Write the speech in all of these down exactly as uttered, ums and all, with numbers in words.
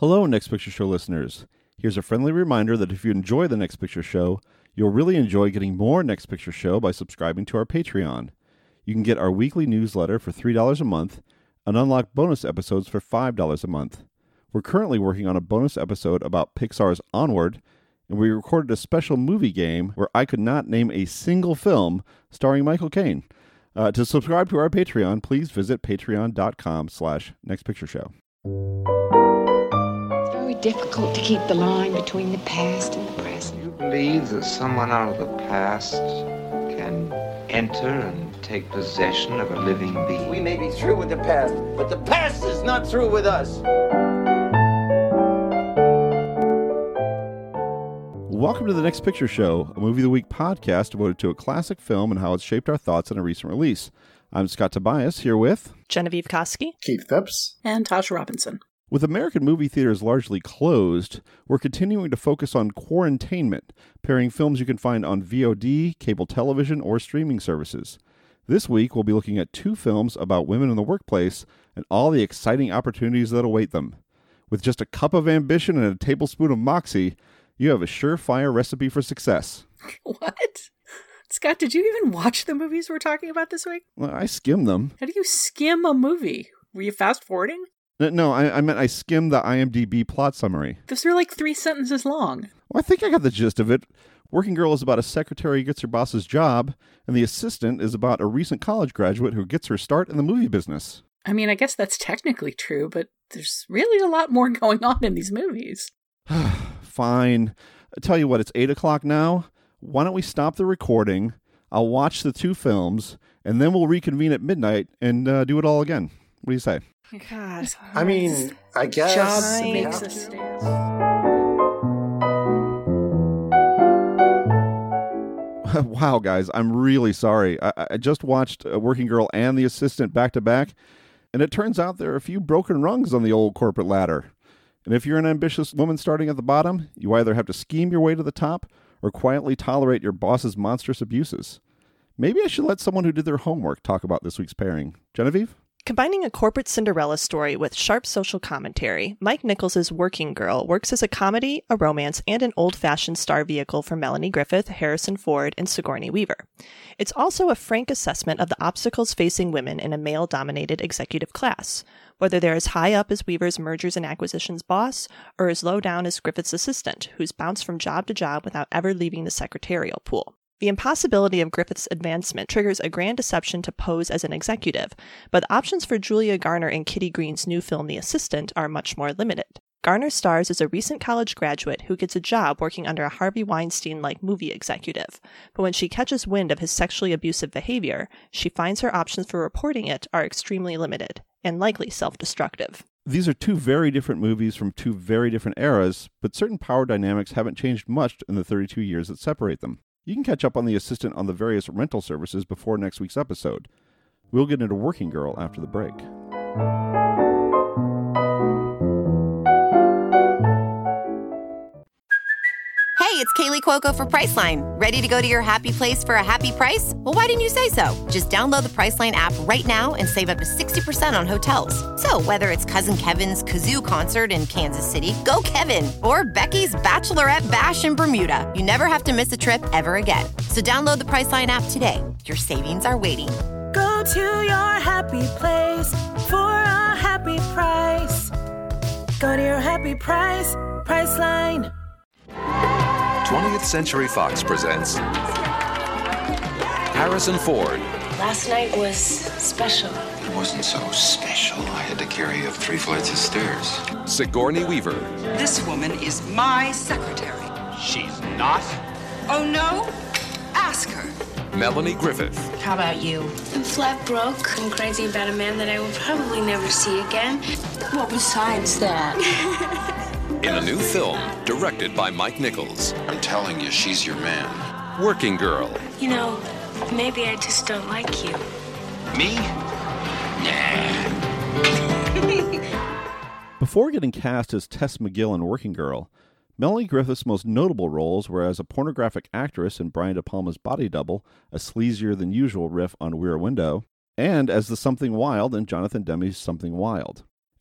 Hello, Next Picture Show listeners. Here's a friendly reminder that if you enjoy the Next Picture Show, you'll really enjoy getting more Next Picture Show by subscribing to our Patreon. You can get our weekly newsletter for three dollars a month and unlock bonus episodes for five dollars a month. We're currently working on a bonus episode about Pixar's Onward, and we recorded a special movie game where I could not name a single film starring Michael Caine. Uh, to subscribe to our Patreon, please visit patreon.com slash nextpictureshow. It's very difficult to keep the line between the past and the present. Do you believe that someone out of the past can enter and take possession of a living being? We may be through with the past, but the past is not through with us. Welcome to the Next Picture Show, a Movie of the Week podcast devoted to a classic film and how it's shaped our thoughts on a recent release. I'm Scott Tobias, here with Genevieve Koski, Keith Phipps, and Tasha Robinson. With American movie theaters largely closed, we're continuing to focus on quarantainment, pairing films you can find on V O D, cable television, or streaming services. This week, we'll be looking at two films about women in the workplace and all the exciting opportunities that await them. With just a cup of ambition and a tablespoon of moxie, you have a surefire recipe for success. What? Scott, did you even watch the movies we're talking about this week? Well, I skimmed them. How do you skim a movie? Were you fast forwarding? No, no I, I meant I skimmed the I M D B plot summary. Those are like three sentences long. Well, I think I got the gist of it. Working Girl is about a secretary who gets her boss's job, and The Assistant is about a recent college graduate who gets her start in the movie business. I mean, I guess that's technically true, but there's really a lot more going on in these movies. Fine. I tell you what, it's eight o'clock now. Why don't we stop the recording? I'll watch the two films, and then we'll reconvene at midnight and uh, do it all again. What do you say? God. I mean, I guess. Jobs Fine. makes us dance. Wow, guys, I'm really sorry. I, I just watched uh, Working Girl and The Assistant back to back, and it turns out there are a few broken rungs on the old corporate ladder. And if you're an ambitious woman starting at the bottom, you either have to scheme your way to the top or quietly tolerate your boss's monstrous abuses. Maybe I should let someone who did their homework talk about this week's pairing. Genevieve? Combining a corporate Cinderella story with sharp social commentary, Mike Nichols' Working Girl works as a comedy, a romance, and an old-fashioned star vehicle for Melanie Griffith, Harrison Ford, and Sigourney Weaver. It's also a frank assessment of the obstacles facing women in a male-dominated executive class, whether they're as high up as Weaver's mergers and acquisitions boss, or as low down as Griffith's assistant, who's bounced from job to job without ever leaving the secretarial pool. The impossibility of Griffith's advancement triggers a grand deception to pose as an executive, but the options for Julia Garner and Kitty Green's new film The Assistant are much more limited. Garner stars as a recent college graduate who gets a job working under a Harvey Weinstein-like movie executive, but when she catches wind of his sexually abusive behavior, she finds her options for reporting it are extremely limited, and likely self-destructive. These are two very different movies from two very different eras, but certain power dynamics haven't changed much in the thirty-two years that separate them. You can catch up on The Assistant on the various rental services before next week's episode. We'll get into Working Girl after the break. Hey, it's Kaylee Cuoco for Priceline. Ready to go to your happy place for a happy price? Well, why didn't you say so? Just download the Priceline app right now and save up to sixty percent on hotels. So whether it's Cousin Kevin's Kazoo Concert in Kansas City, go Kevin, or Becky's Bachelorette Bash in Bermuda, you never have to miss a trip ever again. So download the Priceline app today. Your savings are waiting. Go to your happy place for a happy price. Go to your happy price, Priceline. twentieth Century Fox presents Harrison Ford. Last night was special. It wasn't so special. I had to carry you up three flights of stairs. Sigourney Weaver. This woman is my secretary. She's not? Oh, no? Ask her. Melanie Griffith. How about you? I'm flat broke and crazy about a man that I will probably never see again. Well, besides that... In a new film directed by Mike Nichols. I'm telling you, she's your man. Working Girl. You know, maybe I just don't like you. Me? Nah. Before getting cast as Tess McGill in Working Girl, Melanie Griffith's most notable roles were as a pornographic actress in Brian De Palma's Body Double, a sleazier-than-usual riff on Rear Window, and as the Something Wild in Jonathan Demme's Something Wild.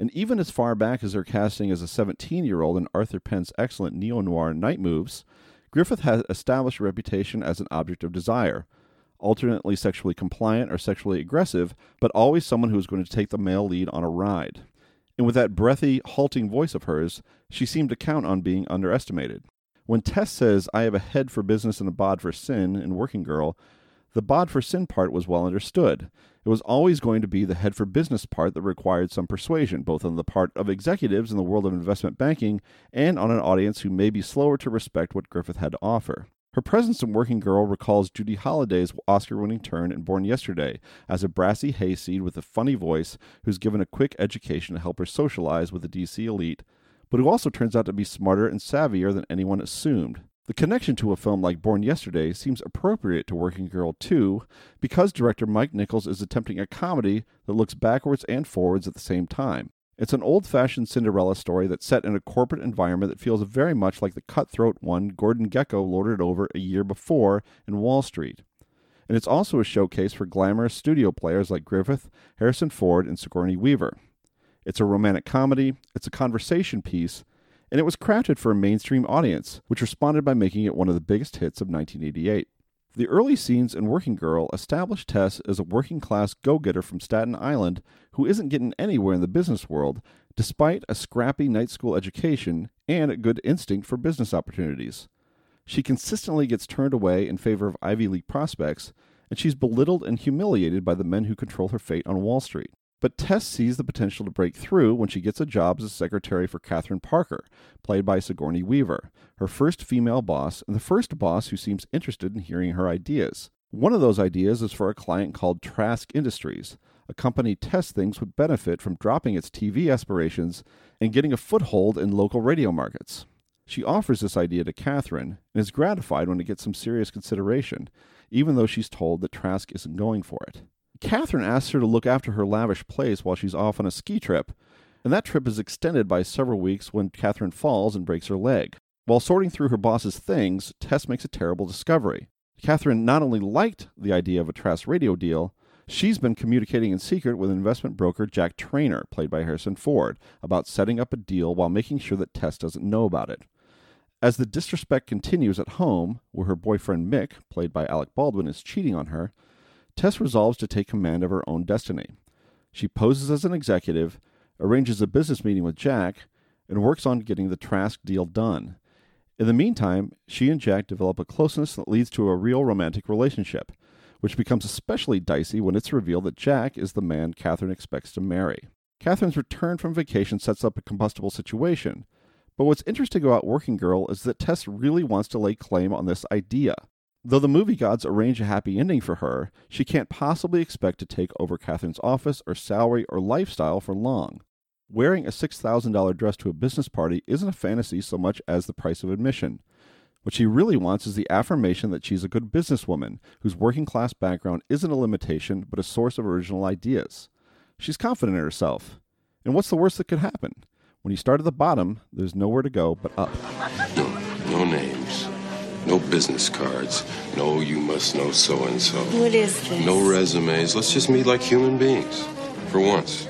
And even as far back as her casting as a seventeen-year-old in Arthur Penn's excellent neo-noir Night Moves, Griffith has established a reputation as an object of desire, alternately sexually compliant or sexually aggressive, but always someone who is going to take the male lead on a ride. And with that breathy, halting voice of hers, she seemed to count on being underestimated. When Tess says, "I have a head for business and a bod for sin" in Working Girl, the bod for sin part was well understood. It was always going to be the head for business part that required some persuasion, both on the part of executives in the world of investment banking and on an audience who may be slower to respect what Griffith had to offer. Her presence in Working Girl recalls Judy Holliday's Oscar-winning turn in Born Yesterday as a brassy hayseed with a funny voice who's given a quick education to help her socialize with the D C elite, but who also turns out to be smarter and savvier than anyone assumed. The connection to a film like Born Yesterday seems appropriate to Working Girl too, because director Mike Nichols is attempting a comedy that looks backwards and forwards at the same time. It's an old-fashioned Cinderella story that's set in a corporate environment that feels very much like the cutthroat one Gordon Gekko lorded over a year before in Wall Street. And it's also a showcase for glamorous studio players like Griffith, Harrison Ford, and Sigourney Weaver. It's a romantic comedy, it's a conversation piece, and it was crafted for a mainstream audience, which responded by making it one of the biggest hits of nineteen eighty-eight. The early scenes in Working Girl established Tess as a working-class go-getter from Staten Island who isn't getting anywhere in the business world, despite a scrappy night school education and a good instinct for business opportunities. She consistently gets turned away in favor of Ivy League prospects, and she's belittled and humiliated by the men who control her fate on Wall Street. But Tess sees the potential to break through when she gets a job as a secretary for Catherine Parker, played by Sigourney Weaver, her first female boss and the first boss who seems interested in hearing her ideas. One of those ideas is for a client called Trask Industries, a company Tess thinks would benefit from dropping its T V aspirations and getting a foothold in local radio markets. She offers this idea to Catherine and is gratified when it gets some serious consideration, even though she's told that Trask isn't going for it. Catherine asks her to look after her lavish place while she's off on a ski trip, and that trip is extended by several weeks when Catherine falls and breaks her leg. While sorting through her boss's things, Tess makes a terrible discovery. Catherine not only liked the idea of a Trask radio deal, she's been communicating in secret with investment broker Jack Trainer, played by Harrison Ford, about setting up a deal while making sure that Tess doesn't know about it. As the disrespect continues at home, where her boyfriend Mick, played by Alec Baldwin, is cheating on her, Tess resolves to take command of her own destiny. She poses as an executive, arranges a business meeting with Jack, and works on getting the Trask deal done. In the meantime, she and Jack develop a closeness that leads to a real romantic relationship, which becomes especially dicey when it's revealed that Jack is the man Catherine expects to marry. Catherine's return from vacation sets up a combustible situation, but what's interesting about Working Girl is that Tess really wants to lay claim on this idea. Though the movie gods arrange a happy ending for her, she can't possibly expect to take over Catherine's office or salary or lifestyle for long. Wearing a six thousand dollars dress to a business party isn't a fantasy so much as the price of admission. What she really wants is the affirmation that she's a good businesswoman, whose working-class background isn't a limitation but a source of original ideas. She's confident in herself. And what's the worst that could happen? When you start at the bottom, there's nowhere to go but up. No, no names. No business cards. No, you must know so-and-so. What is this? No resumes. Let's just meet like human beings. For once.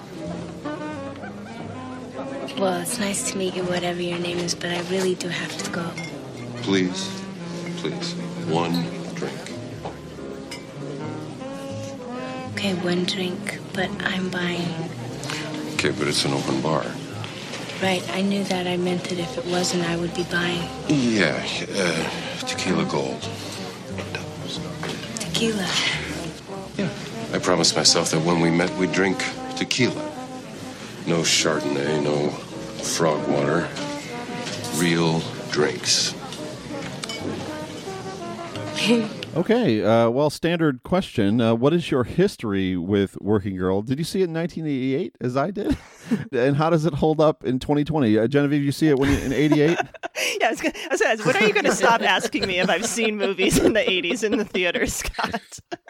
Well, it's nice to meet you, whatever your name is, but I really do have to go. Please. Please. One drink. Okay, one drink, but I'm buying. Okay, but it's an open bar. Right, I knew that. I meant it. If it wasn't, I would be buying. Yeah, uh, tequila gold. Tequila? Yeah. I promised myself that when we met, we'd drink tequila. No Chardonnay, no frog water. Real drinks. Okay, uh, well, standard question. Uh, what is your history with Working Girl? Did you see it in nineteen eighty-eight, as I did? And how does it hold up in twenty twenty? Uh, Genevieve, you see it when you, in eighty-eight? Yeah, I was gonna, I was gonna ask, when are you going to stop asking me if I've seen movies in the eighties in the theater, Scott?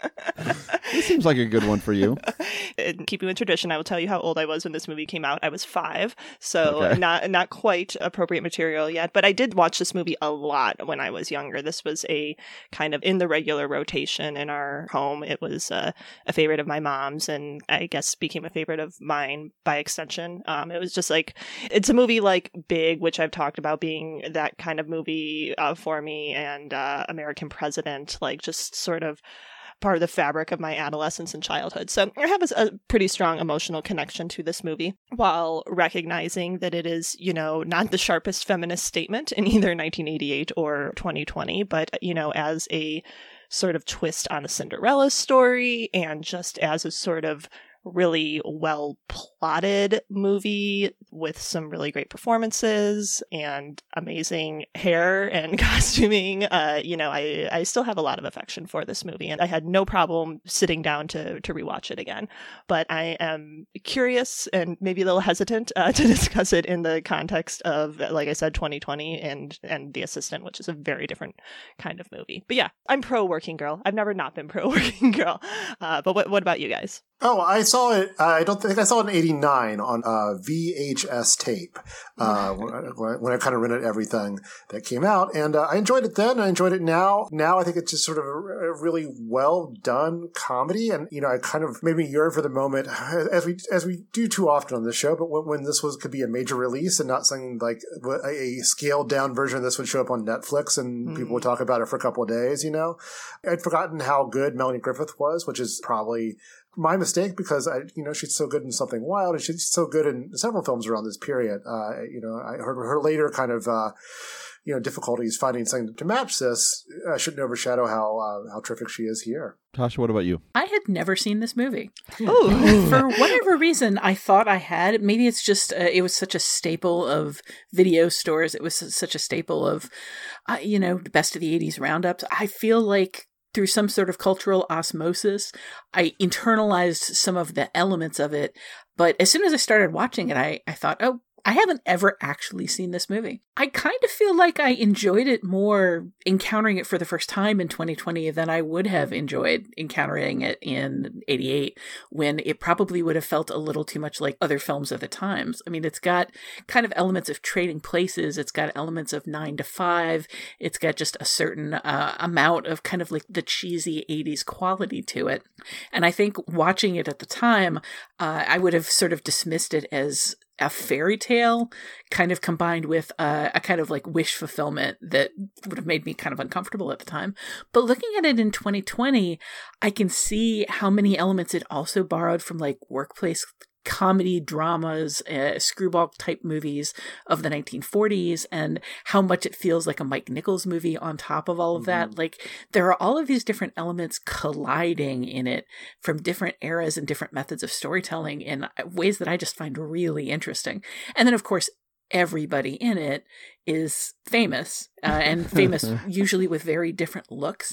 This seems like a good one for you. In keeping with tradition, I will tell you how old I was when this movie came out. I was five, so Okay. not not quite appropriate material yet. But I did watch this movie a lot when I was younger. This was a kind of in the regular rotation in our home. It was uh, a favorite of my mom's, and I guess became a favorite of mine by extension. Um, it was just like, it's a movie like Big, which I've talked about being that kind of movie uh, for me, and uh, American President, like just sort of part of the fabric of my adolescence and childhood. So I have a, a pretty strong emotional connection to this movie, while recognizing that it is, you know, not the sharpest feminist statement in either nineteen eighty-eight or twenty twenty, but, you know, as a sort of twist on a Cinderella story, and just as a sort of really well plotted movie with some really great performances and amazing hair and costuming. Uh, you know, I, I still have a lot of affection for this movie, and I had no problem sitting down to, to rewatch it again. But I am curious and maybe a little hesitant uh, to discuss it in the context of, like I said, twenty twenty and, and The Assistant, which is a very different kind of movie. But yeah, I'm pro Working Girl. I've never not been pro Working Girl. Uh, but what, what about you guys? Oh, I saw it. I don't think I saw it in eighty-nine on a V H S tape uh, when, when I kind of rented everything that came out. And uh, I enjoyed it then. I enjoyed it now. Now I think it's just sort of a, a really well done comedy. And, you know, it kind of made me yearn for the moment, as we as we do too often on this show, but when, when this was could be a major release and not something like a, a scaled down version of this would show up on Netflix and mm. people would talk about it for a couple of days, you know. I'd forgotten how good Melanie Griffith was, which is probably my mistake, because I, you know, she's so good in Something Wild, and she's so good in several films around this period. Uh, you know, I heard her later kind of, uh, you know, difficulties finding something to match this uh, shouldn't overshadow how uh, how terrific she is here. Tasha, what about you? I had never seen this movie. Oh, for whatever reason, I thought I had. Maybe it's just uh, it was such a staple of video stores. It was such a staple of, uh, you know, the best of the eighties roundups. I feel like through some sort of cultural osmosis, I internalized some of the elements of it. But as soon as I started watching it, I, I thought, oh, I haven't ever actually seen this movie. I kind of feel like I enjoyed it more encountering it for the first time in twenty twenty than I would have enjoyed encountering it in eighty-eight, when it probably would have felt a little too much like other films of the times. I mean, it's got kind of elements of Trading Places. It's got elements of Nine to Five. It's got just a certain uh, amount of kind of like the cheesy eighties quality to it. And I think watching it at the time, uh, I would have sort of dismissed it as a fairy tale kind of combined with uh, a kind of like wish fulfillment that would have made me kind of uncomfortable at the time. But looking at it in twenty twenty, I can see how many elements it also borrowed from like workplace comedy dramas, uh, screwball type movies of the nineteen forties, and how much it feels like a Mike Nichols movie on top of all of that. Mm-hmm. Like, there are all of these different elements colliding in it from different eras and different methods of storytelling in ways that I just find really interesting. And then, of course, everybody in it is famous, uh, and famous usually with very different looks.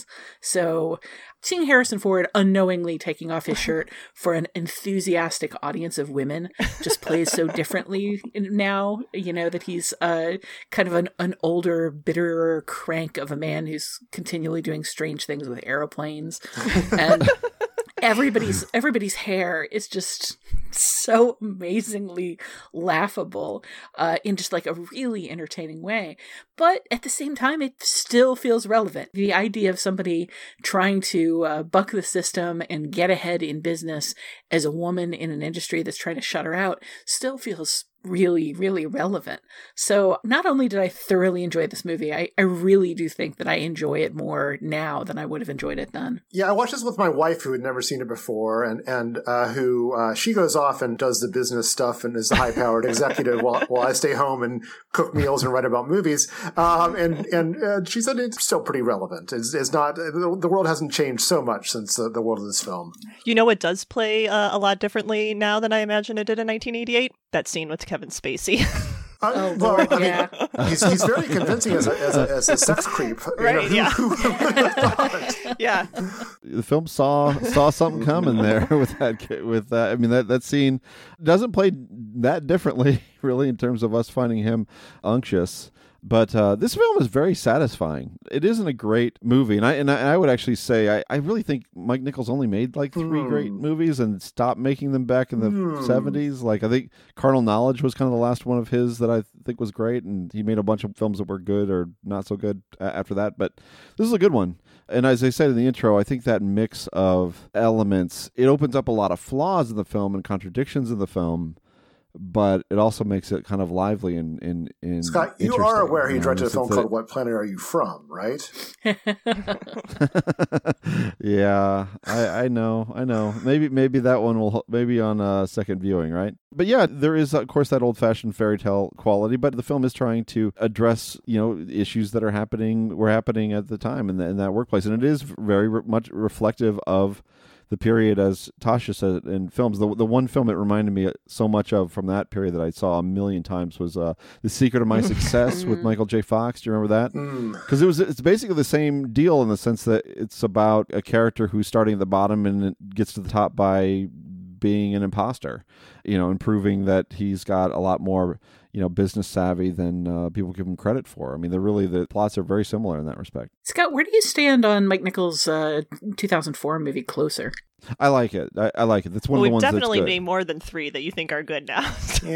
So seeing Harrison Ford unknowingly taking off his shirt for an enthusiastic audience of women just plays so differently now, you know, that he's uh, kind of an, an older, bitterer crank of a man who's continually doing strange things with airplanes. And everybody's everybody's hair is just so amazingly laughable uh, in just like a really entertaining way. But at the same time, it still feels relevant. The idea of somebody trying to uh, buck the system and get ahead in business as a woman in an industry that's trying to shut her out still feels really, really relevant. So not only did I thoroughly enjoy this movie, I, I really do think that I enjoy it more now than I would have enjoyed it then. Yeah, I watched this with my wife, who had never seen it before, and and uh, who uh, she goes off and does the business stuff and is the high-powered executive while, while I stay home and cook meals and write about movies. Um, and and uh, she said it's still pretty relevant. It's, it's not the world hasn't changed so much since the, the world of this film. You know, it does play uh, a lot differently now than I imagine it did in nineteen eighty-eight. That scene with Kevin Spacey. Uh, oh, well, Lord, I mean, yeah. he's, he's very convincing as a, as a, as a sex creep. Right, you know, yeah. who, who, who yeah. The film saw saw something coming there with that. With that, I mean, that, that scene doesn't play that differently really, in terms of us finding him unctuous. But uh, this film is very satisfying. It isn't a great movie. And I and I, and I would actually say, I, I really think Mike Nichols only made like three mm. great movies and stopped making them back in the mm. seventies. Like, I think Carnal Knowledge was kind of the last one of his that I think was great. And he made a bunch of films that were good or not so good after that. But this is a good one. And as I said in the intro, I think that mix of elements, it opens up a lot of flaws in the film and contradictions in the film. But it also makes it kind of lively and, and, and Scott, you are aware he directed a film called What Planet Are You From, right? Yeah, I, I know, I know. Maybe maybe that one will maybe on a second viewing, right? But yeah, there is of course that old-fashioned fairy tale quality, but the film is trying to address, you know, issues that are happening were happening at the time in, the, in that workplace, and it is very re- much reflective of the period, as Tasha said, in films. The the one film it reminded me so much of from that period that I saw a million times was uh, The Secret of My Success with Michael J. Fox. Do you remember that? Because it was it's basically the same deal in the sense that it's about a character who's starting at the bottom and gets to the top by being an imposter, you know, and proving that he's got a lot more, you know, business savvy than uh, people give him credit for. I mean, they're really, the plots are very similar in that respect. Scott, where do you stand on Mike Nichols' uh, two thousand four movie Closer? I like it. I, I like it. That's one well, of the ones that's good. We've definitely named more than three that you think are good now.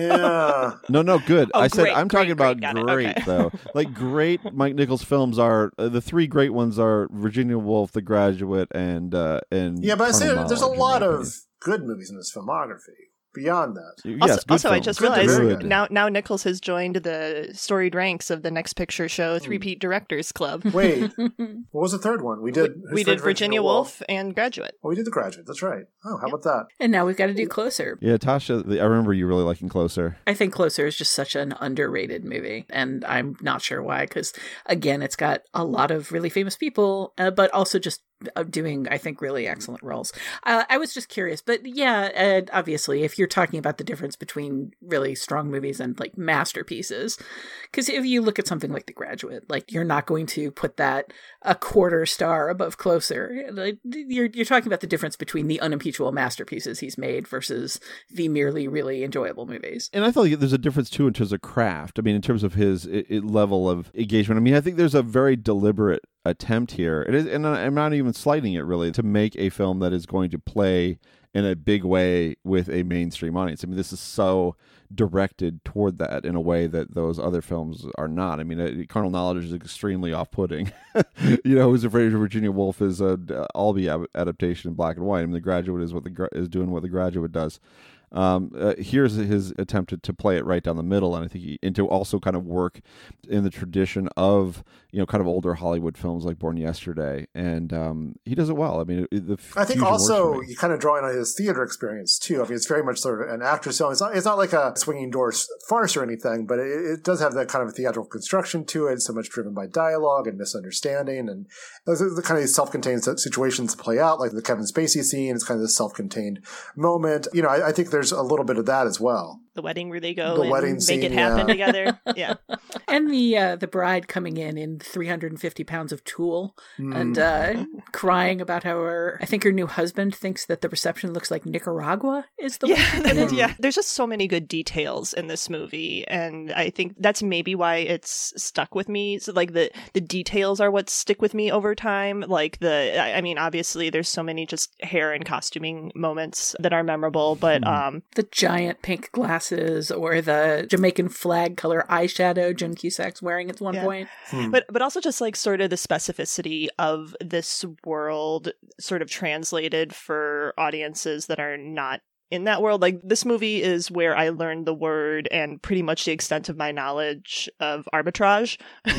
Yeah. No, no, good. Oh, I said great, I'm talking great, about great, great, okay. though. Like, great Mike Nichols films are, uh, the three great ones are Virginia Woolf, The Graduate, and uh, and yeah, but I say Carnal there's a Knowledge, lot in my of opinion. good movies in his filmography. Beyond that. Yes, also, good also I films. just Good to realized very good. now now Nichols has joined the storied ranks of the Next Picture Show Three-Peat Directors Club. Wait, what was the third one? We did. We, we did Virginia Woolf and Graduate. Oh, we did The Graduate. That's right. Oh, how about that? And now we've got to do Closer. Yeah, Tasha, the, I remember you really liking Closer. I think Closer is just such an underrated movie, and I'm not sure why, because, again, it's got a lot of really famous people, uh, but also just uh, doing, I think, really excellent roles. Uh, I was just curious, but yeah, uh, obviously, if you're talking about the difference between really strong movies and, like, masterpieces, because if you look at something like The Graduate, like, you're not going to put that a quarter star above Closer. Like, you're, you're talking about the difference between the unimpeachable masterpieces he's made versus the merely really enjoyable movies. And I feel like there's a difference, too, in terms of craft. I mean, in terms of his it, it level of engagement. I mean, I think there's a very deliberate attempt here. It is, and I'm not even slighting it, really, to make a film that is going to play in a big way with a mainstream audience. I mean, this is so directed toward that in a way that those other films are not. I mean, uh, Carnal Knowledge is extremely off-putting. You know, Who's Afraid of Virginia Woolf is a uh, Albee ab- adaptation in black and white. I mean, The Graduate is what the gra- is doing what The Graduate does. Um, uh, here's his attempt to, to play it right down the middle, and I think he, and to also kind of work in the tradition of, you know, kind of older Hollywood films like Born Yesterday, and um, he does it well. I mean, it, the I think also you kind of drawing on his theater experience too. I mean, it's very much sort of an actor's film. It's not, it's not like a swinging doors farce or anything, but it, it does have that kind of theatrical construction to it. So much driven by dialogue and misunderstanding, and those are the kind of self-contained situations play out, like the Kevin Spacey scene. It's kind of this self-contained moment. You know, I, I think there's a little bit of that as well. The wedding where they go the and wedding make scene, it happen yeah. together. Yeah. And the uh, the bride coming in in three hundred fifty pounds of tulle Mm. and uh, crying about how her, I think her new husband thinks that the reception looks like Nicaragua is the Yeah, way. that- yeah. There's just so many good details in this movie, and I think that's maybe why it's stuck with me. So, like, the the details are what stick with me over time. Like the, I I mean, obviously, there's so many just hair and costuming moments that are memorable, but um, the giant pink glasses or the Jamaican flag color eyeshadow Jim Cusack's wearing at one Yeah. point. But but also just like sort of the specificity of this world sort of translated for audiences that are not in that world. Like, this movie is where I learned the word and pretty much the extent of my knowledge of arbitrage.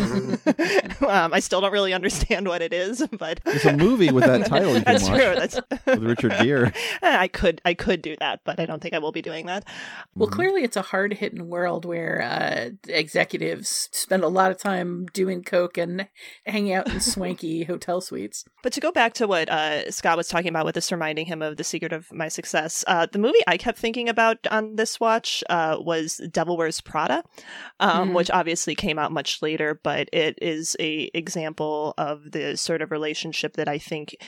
um, I still don't really understand what it is, but It's a movie with that title you can that's watch. true. That's With Richard Gere. I could I could do that, but I don't think I will be doing that. Well, clearly it's a hard-hitting world where uh, executives spend a lot of time doing coke and hanging out in swanky hotel suites. But to go back to what uh, Scott was talking about with this reminding him of The Secret of My Success, uh, the movie I kept thinking about on this watch uh, was Devil Wears Prada, um, Mhm. which obviously came out much later, but it is a example of the sort of relationship that I think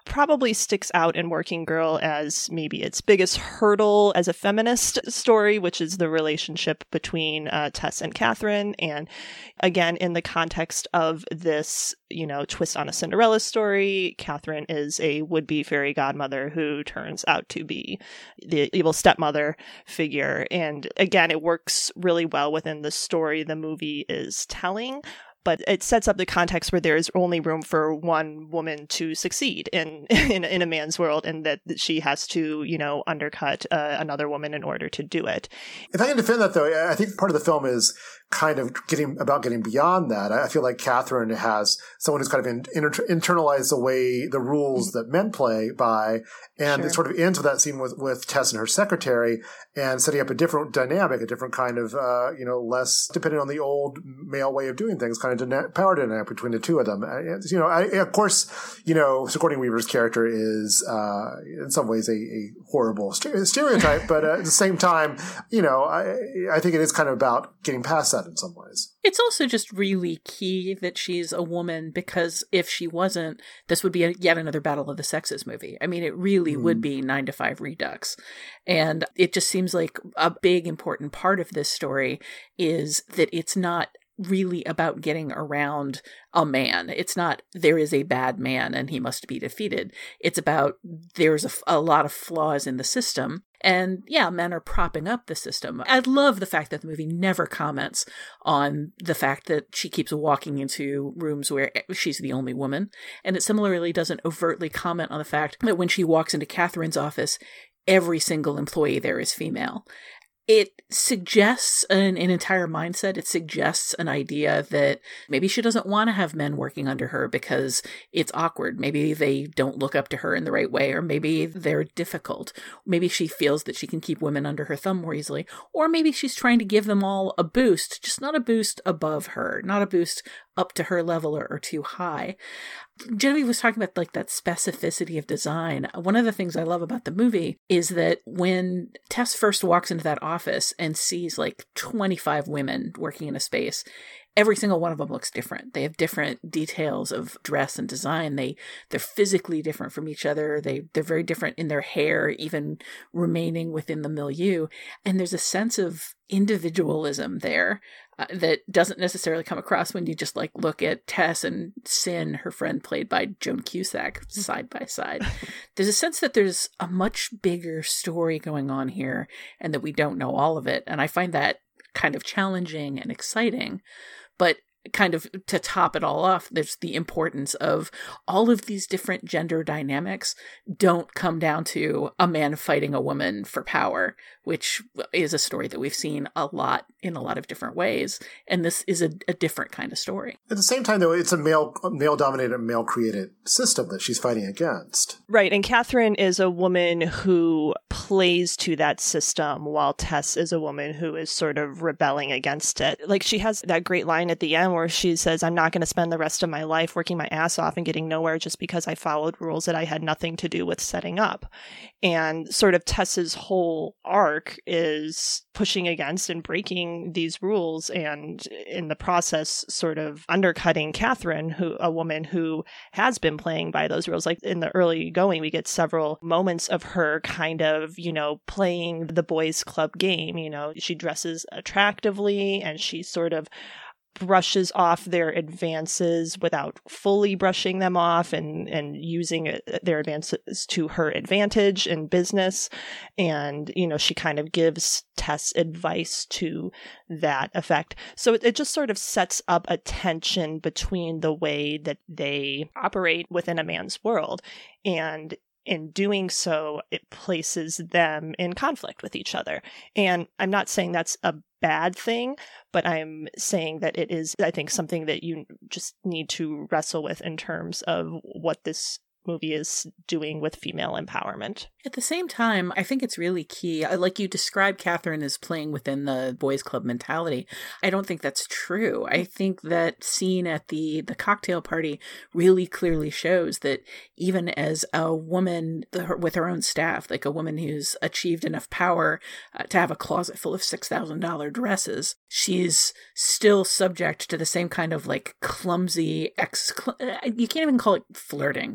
probably sticks out in Working Girl as maybe its biggest hurdle as a feminist story, which is the relationship between uh, Tess and Catherine. And again, in the context of this, you know, twist on a Cinderella story, Catherine is a would-be fairy godmother who turns out to be the evil stepmother figure. And again, it works really well within the story the movie is telling. But it sets up the context where there is only room for one woman to succeed in in, in a man's world, and that she has to, you know, undercut uh, another woman in order to do it. If I can defend that, though, I think part of the film is kind of getting about getting beyond that. I feel like Catherine has someone who's kind of in, inter- internalized the way the rules that men play by, and sure. It sort of ends with that scene with, with Tess and her secretary, and setting up a different dynamic, a different kind of, uh, you know, less dependent on the old male way of doing things, kind of dyna- power dynamic between the two of them. And, you know, I, of course, you know, Sigourney Weaver's character is, uh, in some ways a, a horrible stereotype, but uh, at the same time, you know, I, I think it is kind of about getting past that in some ways. It's also just really key that she's a woman, because if she wasn't, this would be a, yet another Battle of the Sexes movie. I mean, it really mm. would be nine to five Redux. And it just seems like a big important part of this story is that it's not really about getting around a man. It's not, there is a bad man and he must be defeated. It's about, there's a, a lot of flaws in the system. And yeah, men are propping up the system. I love the fact that the movie never comments on the fact that she keeps walking into rooms where she's the only woman. And it similarly doesn't overtly comment on the fact that when she walks into Catherine's office, every single employee there is female. It suggests an, an entire mindset. It suggests an idea that maybe she doesn't want to have men working under her because it's awkward. Maybe they don't look up to her in the right way, or maybe they're difficult. Maybe she feels that she can keep women under her thumb more easily, or maybe she's trying to give them all a boost, just not a boost above her, not a boost up to her level or, or too high. Genevieve was talking about like that specificity of design. One of the things I love about the movie is that when Tess first walks into that office and sees like twenty-five women working in a space, every single one of them looks different. They have different details of dress and design. They, they're physically different from each other. They, they're very different in their hair, even remaining within the milieu. And there's a sense of individualism there uh, that doesn't necessarily come across when you just like look at Tess and Sin, her friend played by Joan Cusack, side by side. There's a sense that there's a much bigger story going on here and that we don't know all of it. And I find that kind of challenging and exciting. But kind of to top it all off, there's the importance of all of these different gender dynamics don't come down to a man fighting a woman for power, which is a story that we've seen a lot in a lot of different ways. And this is a, a different kind of story. At the same time, though, it's a male, male dominated, male created system that she's fighting against. Right. And Catherine is a woman who plays to that system, while Tess is a woman who is sort of rebelling against it. Like, she has that great line at the end where she says, I'm not going to spend the rest of my life working my ass off and getting nowhere just because I followed rules that I had nothing to do with setting up. And sort of Tess's whole arc is pushing against and breaking these rules, and in the process sort of undercutting Catherine, who a woman who has been playing by those rules. Like in the early going, we get several moments of her kind of, you know, playing the boys club game. You know, she dresses attractively and she sort of brushes off their advances without fully brushing them off, and, and using their advances to her advantage in business. And, you know, she kind of gives Tess advice to that effect. So it, it just sort of sets up a tension between the way that they operate within a man's world. And in doing so, it places them in conflict with each other. And I'm not saying that's a bad thing, but I'm saying that it is, I think, something that you just need to wrestle with in terms of what this movie is doing with female empowerment. At the same time, I think it's really key. Like you described Catherine as playing within the boys club mentality. I don't think that's true. I think that scene at the, the cocktail party really clearly shows that even as a woman the, with her own staff, like a woman who's achieved enough power uh, to have a closet full of six thousand dollars dresses, she's still subject to the same kind of like clumsy ex, you can't even call it flirting.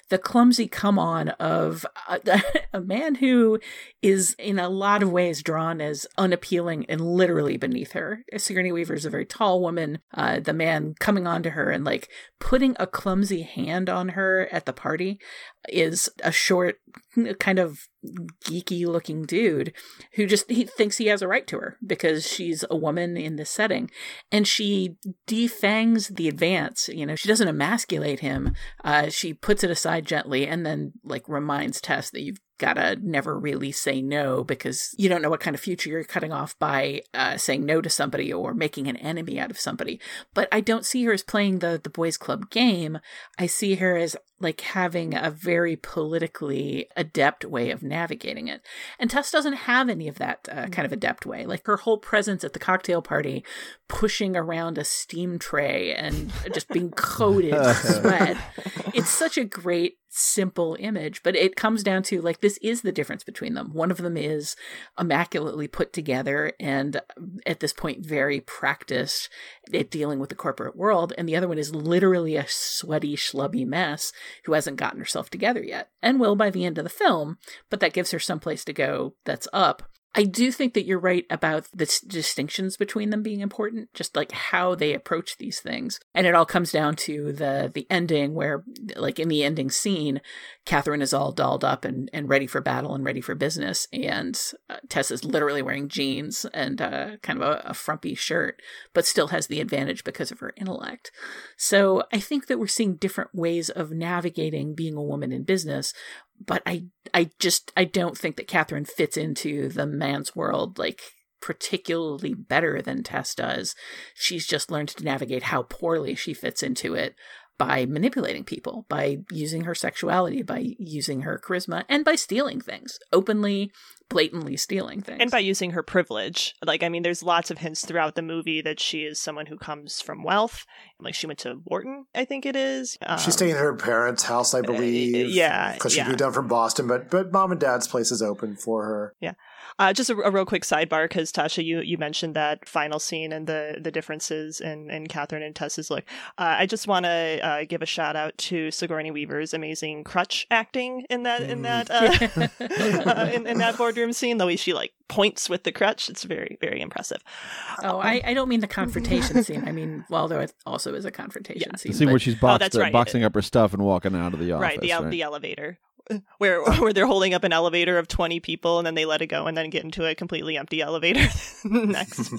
the clumsy come on of a, a man who is in a lot of ways drawn as unappealing and literally beneath her. Sigourney Weaver is a very tall woman. Uh, the man coming on to her and like putting a clumsy hand on her at the party is a short, kind of geeky looking dude who just he thinks he has a right to her because she's a woman in this setting, and she defangs the advance. You know, she doesn't emasculate him. Uh, she puts it aside gently and then like reminds Tess that you've gotta never really say no because you don't know what kind of future you're cutting off by uh, saying no to somebody or making an enemy out of somebody. But I don't see her as playing the the boys club game. I see her as like having a very politically adept way of navigating it. And Tess doesn't have any of that uh, kind of adept way. Like her whole presence at the cocktail party, pushing around a steam tray and just being coated in sweat. It's such a great, simple image, but it comes down to like, this is the difference between them. One of them is immaculately put together and at this point very practiced at dealing with the corporate world. And the other one is literally a sweaty, schlubby mess who hasn't gotten herself together yet and will by the end of the film, but that gives her someplace to go that's up. I do think that you're right about the s- distinctions between them being important, just like how they approach these things. And it all comes down to the the ending where, like in the ending scene, Catherine is all dolled up and, and ready for battle and ready for business. And uh, Tess is literally wearing jeans and uh, kind of a, a frumpy shirt, but still has the advantage because of her intellect. So I think that we're seeing different ways of navigating being a woman in business. But I, I just, I don't think that Catherine fits into the man's world, like, particularly better than Tess does. She's just learned to navigate how poorly she fits into it by manipulating people, by using her sexuality, by using her charisma, and by stealing things, openly, blatantly stealing things. And by using her privilege. Like, I mean, there's lots of hints throughout the movie that she is someone who comes from wealth. Like, she went to Wharton, I think it is. Um, She's staying in her parents' house, I believe. Uh, yeah. Because she yeah. moved down from Boston, but but mom and dad's place is open for her. Yeah. Uh, just a, a real quick sidebar, because Tasha, you, you mentioned that final scene and the, the differences in, in Catherine and Tess's look. Uh, I just want to uh, give a shout out to Sigourney Weaver's amazing crutch acting in that in that uh, uh, in, in that boardroom scene. The way she like points with the crutch, it's very very impressive. Oh, I, I don't mean the confrontation scene. I mean, well, though it also is a confrontation The scene. scene but... where she's boxed, oh, that's uh, right, boxing up her stuff and walking out of the office. Right, the right? the elevator. Where where they're holding up an elevator of twenty people and then they let it go and then get into a completely empty elevator next.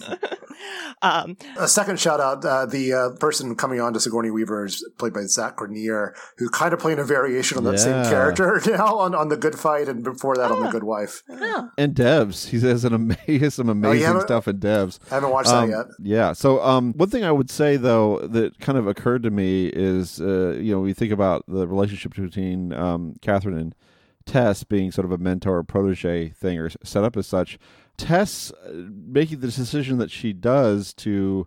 um, a second shout out, uh, the uh, person coming on to Sigourney Weaver is played by Zach Grenier, who's kind of playing a variation on that Yeah. same character now on, on The Good Fight and before that oh. on The Good Wife. Oh. And Devs. He has an ama- he has some amazing oh, stuff in Devs. I haven't watched um, that yet. Yeah. So um, one thing I would say, though, that kind of occurred to me is, uh, you know, we think about the relationship between um, Catherine and Tess being sort of a mentor protege thing or set up as such. Tess making the decision that she does to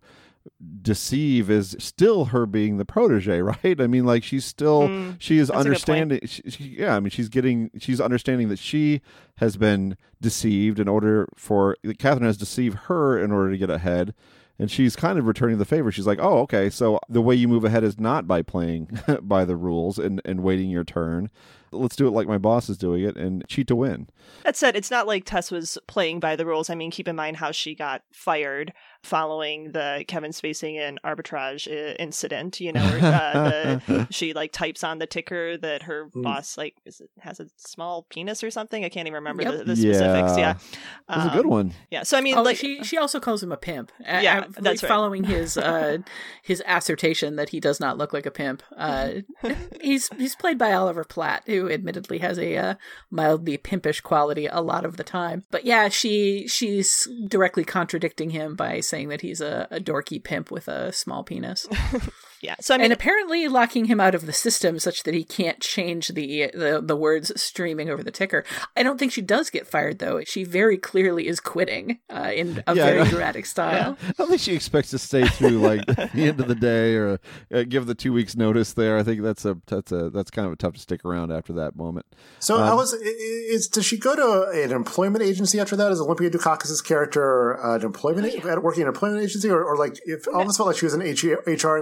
deceive is still her being the protege, right? I mean, like she's still mm, she is understanding. She, she, yeah, I mean, she's getting she's understanding that she has been deceived in order for Catherine has deceived her in order to get ahead. And she's kind of returning the favor. She's like, oh, okay, so the way you move ahead is not by playing by the rules and, and waiting your turn. Let's do it like my boss is doing it and cheat to win. That said, it's not like Tess was playing by the rules. I mean, keep in mind how she got fired following the Kevin Spacey and arbitrage uh, incident, you know, where, uh, the, she like types on the ticker that her mm. boss like is it, has a small penis or something. I can't even remember yep. the, the specifics. Yeah, yeah. Um, that's a good one. Yeah, so I mean, oh, like she she also calls him a pimp. Yeah, uh, that's right. Following his uh, his assertion that he does not look like a pimp. Uh, he's he's played by Oliver Platt, who admittedly has a uh, mildly pimpish quality a lot of the time. But yeah, she she's directly contradicting him by saying that he's a, a dorky pimp with a small penis. Yeah, so I mean, and apparently locking him out of the system such that he can't change the, the the words streaming over the ticker. I don't think she does get fired though. She very clearly is quitting uh, in a yeah, very dramatic style. Yeah. I don't think she expects to stay through like the end of the day or uh, give the two weeks notice there. I think that's a that's a that's kind of tough to stick around after that moment. So um, I was is does she go to an employment agency after that? Is Olympia Dukakis' character uh, an employment working in an employment agency or, or like if I almost felt like she was in H R in the same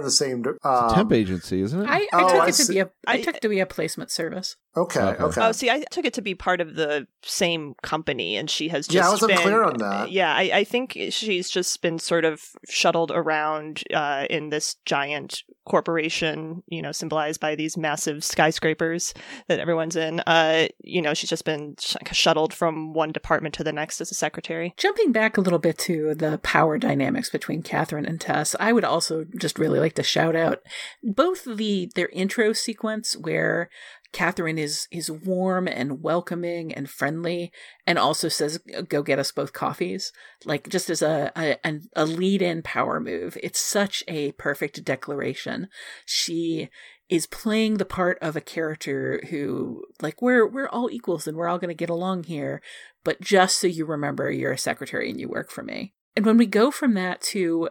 There, um, it's a temp agency, isn't it? I, I Oh, took I it to see. be a I, I- took it to be a placement service. Okay, Okay. okay. Oh, see, I took it to be part of the same company, and she has just Yeah, I was been, unclear on that. Yeah, I, I think she's just been sort of shuttled around uh, in this giant corporation, you know, symbolized by these massive skyscrapers that everyone's in. Uh, you know, she's just been sh- shuttled from one department to the next as a secretary. Jumping back a little bit to the power dynamics between Catherine and Tess, I would also just really like to shout out both the their intro sequence where Catherine is is warm and welcoming and friendly, and also says, "Go get us both coffees." Like just as a a, a lead-in power move, it's such a perfect declaration. She is playing the part of a character who, like, we're we're all equals and we're all going to get along here, but just so you remember, you're a secretary and you work for me. And when we go from that to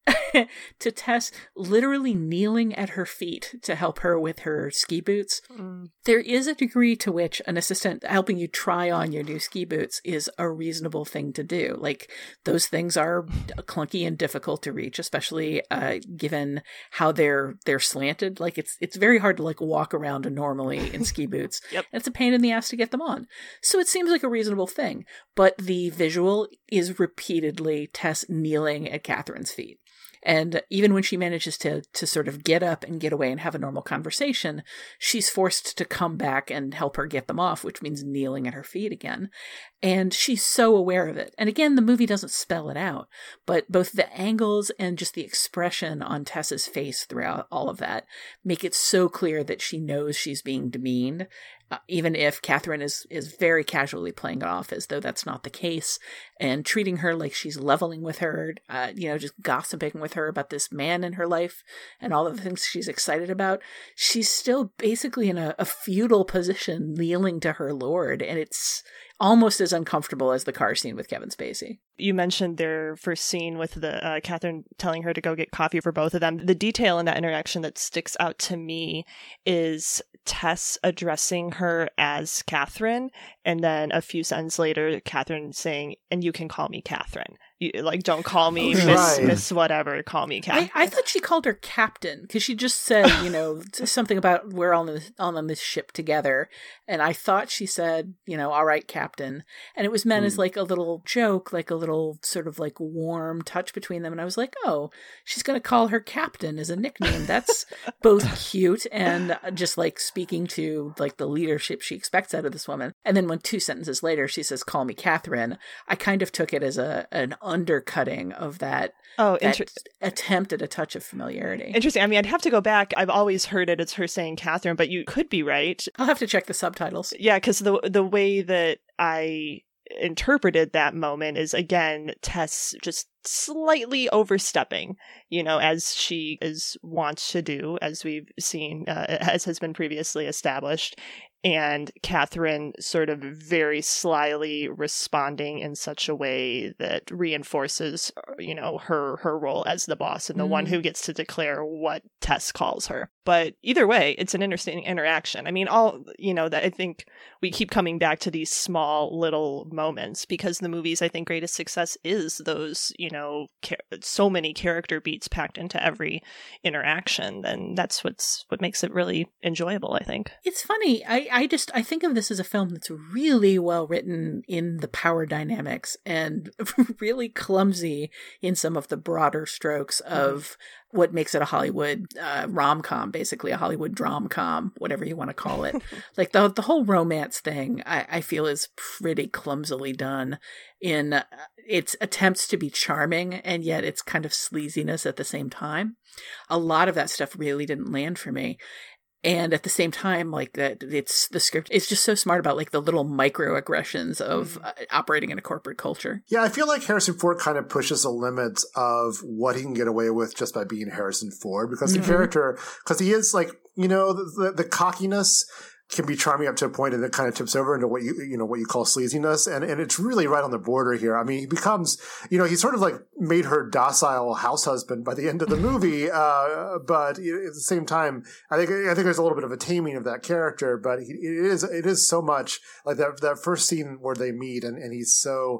to Tess literally kneeling at her feet to help her with her ski boots, mm. there is a degree to which an assistant helping you try on your new ski boots is a reasonable thing to do. Like, those things are clunky and difficult to reach, especially uh, given how they're they're slanted. Like, it's it's very hard to like walk around normally in ski boots. Yep. And it's a pain in the ass to get them on. So it seems like a reasonable thing. But the visual is repeatedly Tess kneeling at Catherine's feet. And even when she manages to to sort of get up and get away and have a normal conversation, she's forced to come back and help her get them off, which means kneeling at her feet again. And she's so aware of it. And again, the movie doesn't spell it out, but both the angles and just the expression on Tess's face throughout all of that make it so clear that she knows she's being demeaned. Uh, even if Catherine is, is very casually playing it off as though that's not the case and treating her like she's leveling with her, uh, you know, just gossiping with her about this man in her life and all the things she's excited about, she's still basically in a, a feudal position kneeling to her lord. And it's almost as uncomfortable as the car scene with Kevin Spacey. You mentioned their first scene with the uh, Catherine telling her to go get coffee for both of them. The detail in that interaction that sticks out to me is Tess addressing her as Catherine, and then a few sentences later, Catherine saying, "And you can call me Catherine. You, like, don't call me Miss Right. Miss whatever. Call me Catherine." I, I thought she called her Captain because she just said, you know, something about we're all on, this, all on this ship together. And I thought she said, you know, all right, Captain. And it was meant mm. as like a little joke, like a little sort of like warm touch between them. And I was like, oh, she's going to call her Captain as a nickname. That's both cute and just like speaking to like the leadership she expects out of this woman. And then when two sentences later she says, "Call me Catherine," I kind of took it as a an undercutting of that, oh, that inter- attempt at a touch of familiarity. Interesting. I mean, I'd have to go back. I've always heard it as her saying Catherine, but you could be right. I'll have to check the subtitles. Yeah, because the the way that I interpreted that moment is, again, Tess just slightly overstepping, you know, as she is wants to do, as we've seen, uh, as has been previously established. And Catherine sort of very slyly responding in such a way that reinforces, you know, her her role as the boss and the mm. one who gets to declare what Tess calls her. But either way, it's an interesting interaction. I mean, all, you know, that I think we keep coming back to these small little moments because the movie's, I think, greatest success is those, you know, char- so many character beats packed into every interaction. And that's what's what makes it really enjoyable, I think. It's funny. I, I just, I think of this as a film that's really well written in the power dynamics and really clumsy in some of the broader strokes of mm-hmm. what makes it a Hollywood uh, rom-com, basically a Hollywood drom-com, whatever you want to call it. Like the the whole romance thing, I, I feel is pretty clumsily done in uh, its attempts to be charming, and yet it's kind of sleaziness at the same time. A lot of that stuff really didn't land for me. And at the same time, like that, it's the script. It's just so smart about like the little microaggressions of uh, operating in a corporate culture. Yeah, I feel like Harrison Ford kind of pushes the limits of what he can get away with just by being Harrison Ford, because mm-hmm. the character, because he is like, you know, the, the, the cockiness can be charming up to a point, and it kind of tips over into what you you know what you call sleaziness, and and it's really right on the border here. I mean, he becomes, you know, he sort of like made her docile house husband by the end of the movie, uh, but at the same time, I think I think there's a little bit of a taming of that character, but he, it is it is so much like that that first scene where they meet, and and he's so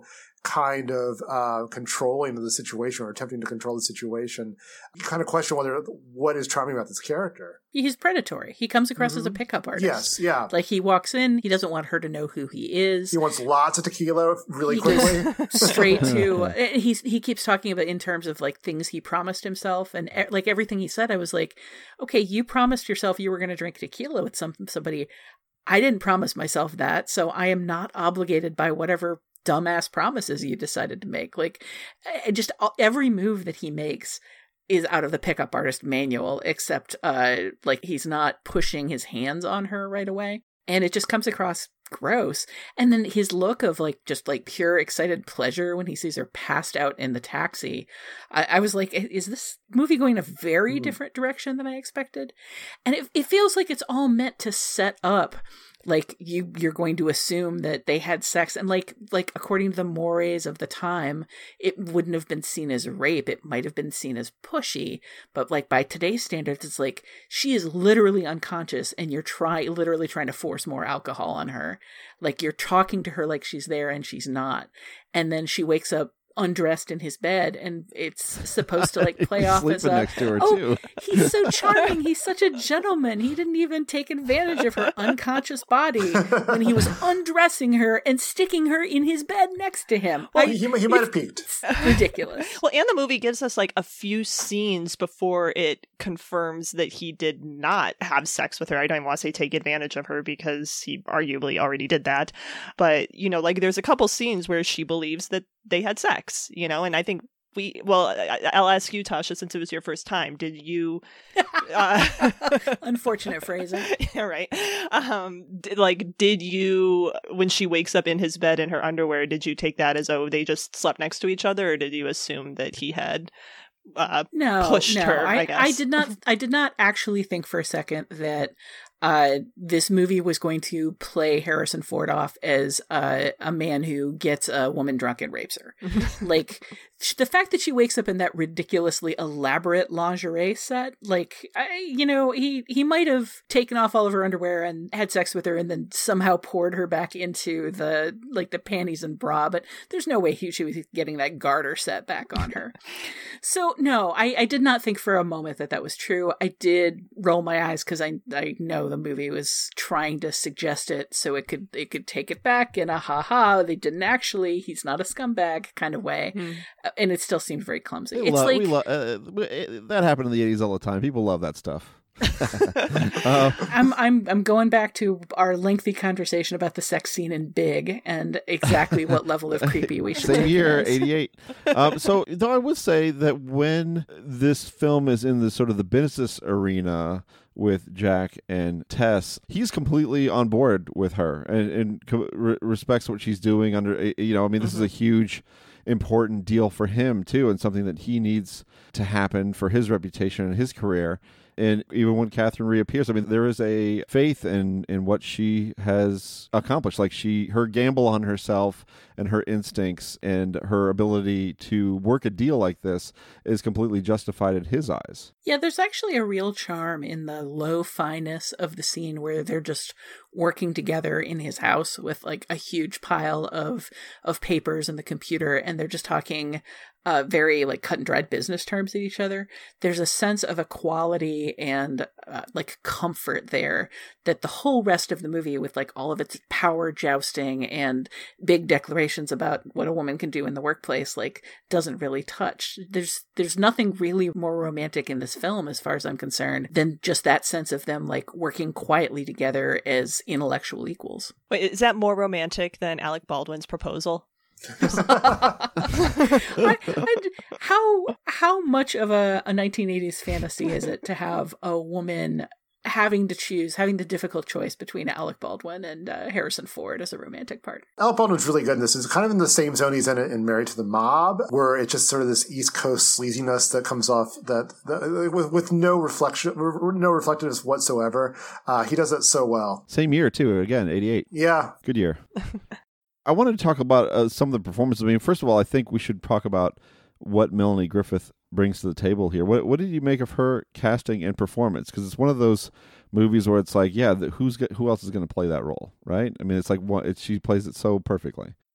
kind of uh, controlling of the situation or attempting to control the situation. You kind of question whether what is charming about this character. He's predatory. He comes across mm-hmm. as a pickup artist. Yes, yeah. Like he walks in, he doesn't want her to know who he is. He wants lots of tequila really he quickly. Goes straight to, he's, he keeps talking about in terms of like things he promised himself, and like everything he said, I was like, okay, you promised yourself you were going to drink tequila with some somebody. I didn't promise myself that, so I am not obligated by whatever dumbass promises you decided to make. Like, just every move that he makes is out of the pickup artist manual, except uh like he's not pushing his hands on her right away, and it just comes across gross. And then his look of like just like pure excited pleasure when he sees her passed out in the taxi, I, I was like, is this movie going a very mm. different direction than I expected? And it, it feels like it's all meant to set up like you you're going to assume that they had sex, and like like according to the mores of the time, it wouldn't have been seen as rape. It might have been seen as pushy, but like by today's standards, it's like she is literally unconscious and you're try literally trying to force more alcohol on her. Like you're talking to her like she's there and she's not. And then she wakes up undressed in his bed, and it's supposed to like play off as a next to her oh too. He's so charming, he's such a gentleman, he didn't even take advantage of her unconscious body when he was undressing her and sticking her in his bed next to him. Well, I, he, he might have peeked. Ridiculous. Well, and the movie gives us like a few scenes before it confirms that he did not have sex with her. I don't even want to say take advantage of her, because he arguably already did that, but you know, like there's a couple scenes where she believes that they had sex, you know, and I think we, well, I, I'll ask you, Tasha, since it was your first time, did you, uh, unfortunate phrasing. Yeah, right. Um, did, like, did you, when she wakes up in his bed in her underwear, did you take that as, oh, they just slept next to each other, or did you assume that he had uh, no, pushed no, her, I, I guess? I did not, I did not actually think for a second that Uh, this movie was going to play Harrison Ford off as uh, a man who gets a woman drunk and rapes her. Like, the fact that she wakes up in that ridiculously elaborate lingerie set, like, I, you know, he, he might have taken off all of her underwear and had sex with her and then somehow poured her back into the, like, the panties and bra, but there's no way he, she was getting that garter set back on her. So, no, I, I did not think for a moment that that was true. I did roll my eyes because I, I know the movie was trying to suggest it so it could it could take it back in a ha-ha, they didn't actually, he's not a scumbag kind of way. Mm. Uh, and it still seemed very clumsy. We it's lo- like we lo- uh, that happened in the eighties all the time. People love that stuff. uh, I'm I'm I'm going back to our lengthy conversation about the sex scene in Big and exactly what level of creepy we should. Same year, eighty-eight. Um, so, though I would say that when this film is in the sort of the business arena with Jack and Tess, he's completely on board with her and, and co- re- respects what she's doing. Under, you know, I mean, this mm-hmm. is a huge, important deal for him too, and something that he needs to happen for his reputation and his career. And even when Catherine reappears, I mean, there is a faith in, in what she has accomplished. Like she, her gamble on herself and her instincts and her ability to work a deal like this is completely justified in his eyes. Yeah, there's actually a real charm in the lo-fi-ness of the scene where they're just working together in his house with like a huge pile of of papers and the computer, and they're just talking uh, very like cut and dried business terms at each other. There's a sense of equality and uh, like comfort there that the whole rest of the movie, with like all of its power jousting and big declarations about what a woman can do in the workplace, like doesn't really touch. There's there's nothing really more romantic in this film, as far as I'm concerned, than just that sense of them like working quietly together as intellectual equals. Wait, is that more romantic than Alec Baldwin's proposal? I, I, how how much of a, a nineteen eighties fantasy is it to have a woman having to choose, having the difficult choice between Alec Baldwin and uh, Harrison Ford as a romantic partner? Alec Baldwin's really good in this. It's kind of in the same zone he's in it in Married to the Mob, where it's just sort of this East Coast sleaziness that comes off that, that with, with no reflection, no reflectiveness whatsoever. Uh, he does it so well. Same year too. Again, eighty-eight. Yeah, good year. I wanted to talk about uh, some of the performances. I mean, first of all, I think we should talk about what Melanie Griffith brings to the table here. What what did you make of her casting and performance? Because it's one of those movies where it's like, yeah, the, who's who else is going to play that role, right? I mean, it's like one, it's, she plays it so perfectly.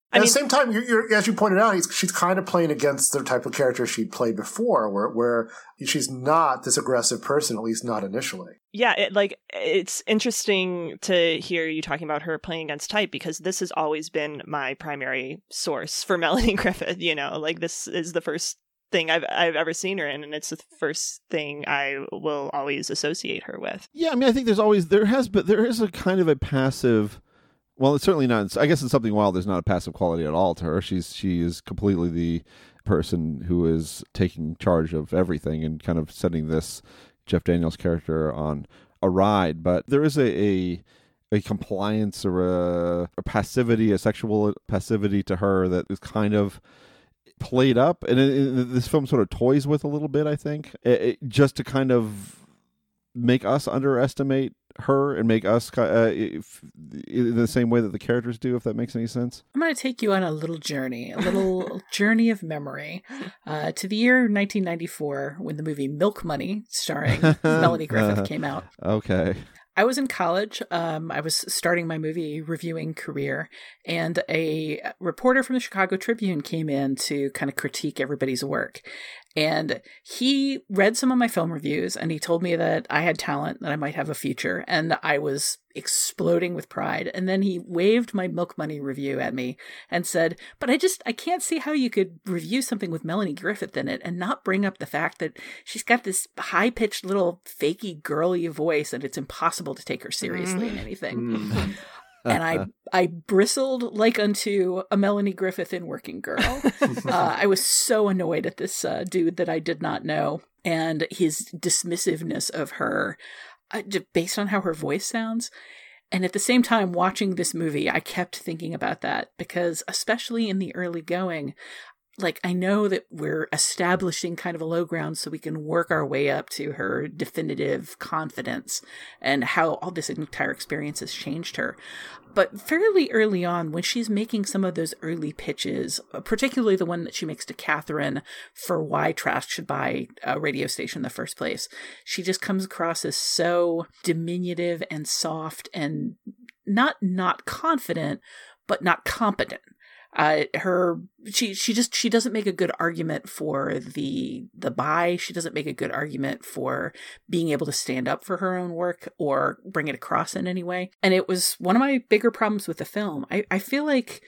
At mean, the same time, you're, you're, as you pointed out, he's, she's kind of playing against the type of character she'd played before, where where she's not this aggressive person, at least not initially. Yeah, it, like it's interesting to hear you talking about her playing against type, because this has always been my primary source for Melanie Griffith. You know, like this is the first thing I've I've ever seen her in, and it's the first thing I will always associate her with. Yeah, I mean, I think there's always there has, but there is a kind of a passive. Well, it's certainly not. I guess in Something Wild, there's not a passive quality at all to her. She's she is completely the person who is taking charge of everything and kind of setting this Jeff Daniels character on a ride. But there is a a, a compliance or a, a passivity, a sexual passivity to her that is kind of played up, and it, it, this film sort of toys with a little bit. I think it, it, just to kind of make us underestimate her and make us uh, if, in the same way that the characters do, if that makes any sense. I'm going to take you on a little journey, a little journey of memory uh, to the year nineteen ninety-four when the movie Milk Money starring Melanie Griffith came out. Okay. I was in college. Um, I was starting my movie reviewing career, and a reporter from the Chicago Tribune came in to kind of critique everybody's work. And he read some of my film reviews, and he told me that I had talent, that I might have a future, and I was exploding with pride. And then he waved my Milk Money review at me and said, but I just, I can't see how you could review something with Melanie Griffith in it and not bring up the fact that she's got this high-pitched little fakey girly voice, and it's impossible to take her seriously in anything. Mm. And I I bristled like unto a Melanie Griffith in Working Girl. uh, I was so annoyed at this uh, dude that I did not know, and his dismissiveness of her, uh, based on how her voice sounds. And at the same time, watching this movie, I kept thinking about that, because especially in the early going, like, I know that we're establishing kind of a low ground so we can work our way up to her definitive confidence and how all this entire experience has changed her. But fairly early on, when she's making some of those early pitches, particularly the one that she makes to Catherine for why Trask should buy a radio station in the first place, she just comes across as so diminutive and soft and not not confident, but not competent. Uh, her, she, she just, she doesn't make a good argument for the, the buy. She doesn't make a good argument for being able to stand up for her own work or bring it across in any way. And it was one of my bigger problems with the film. I, I feel like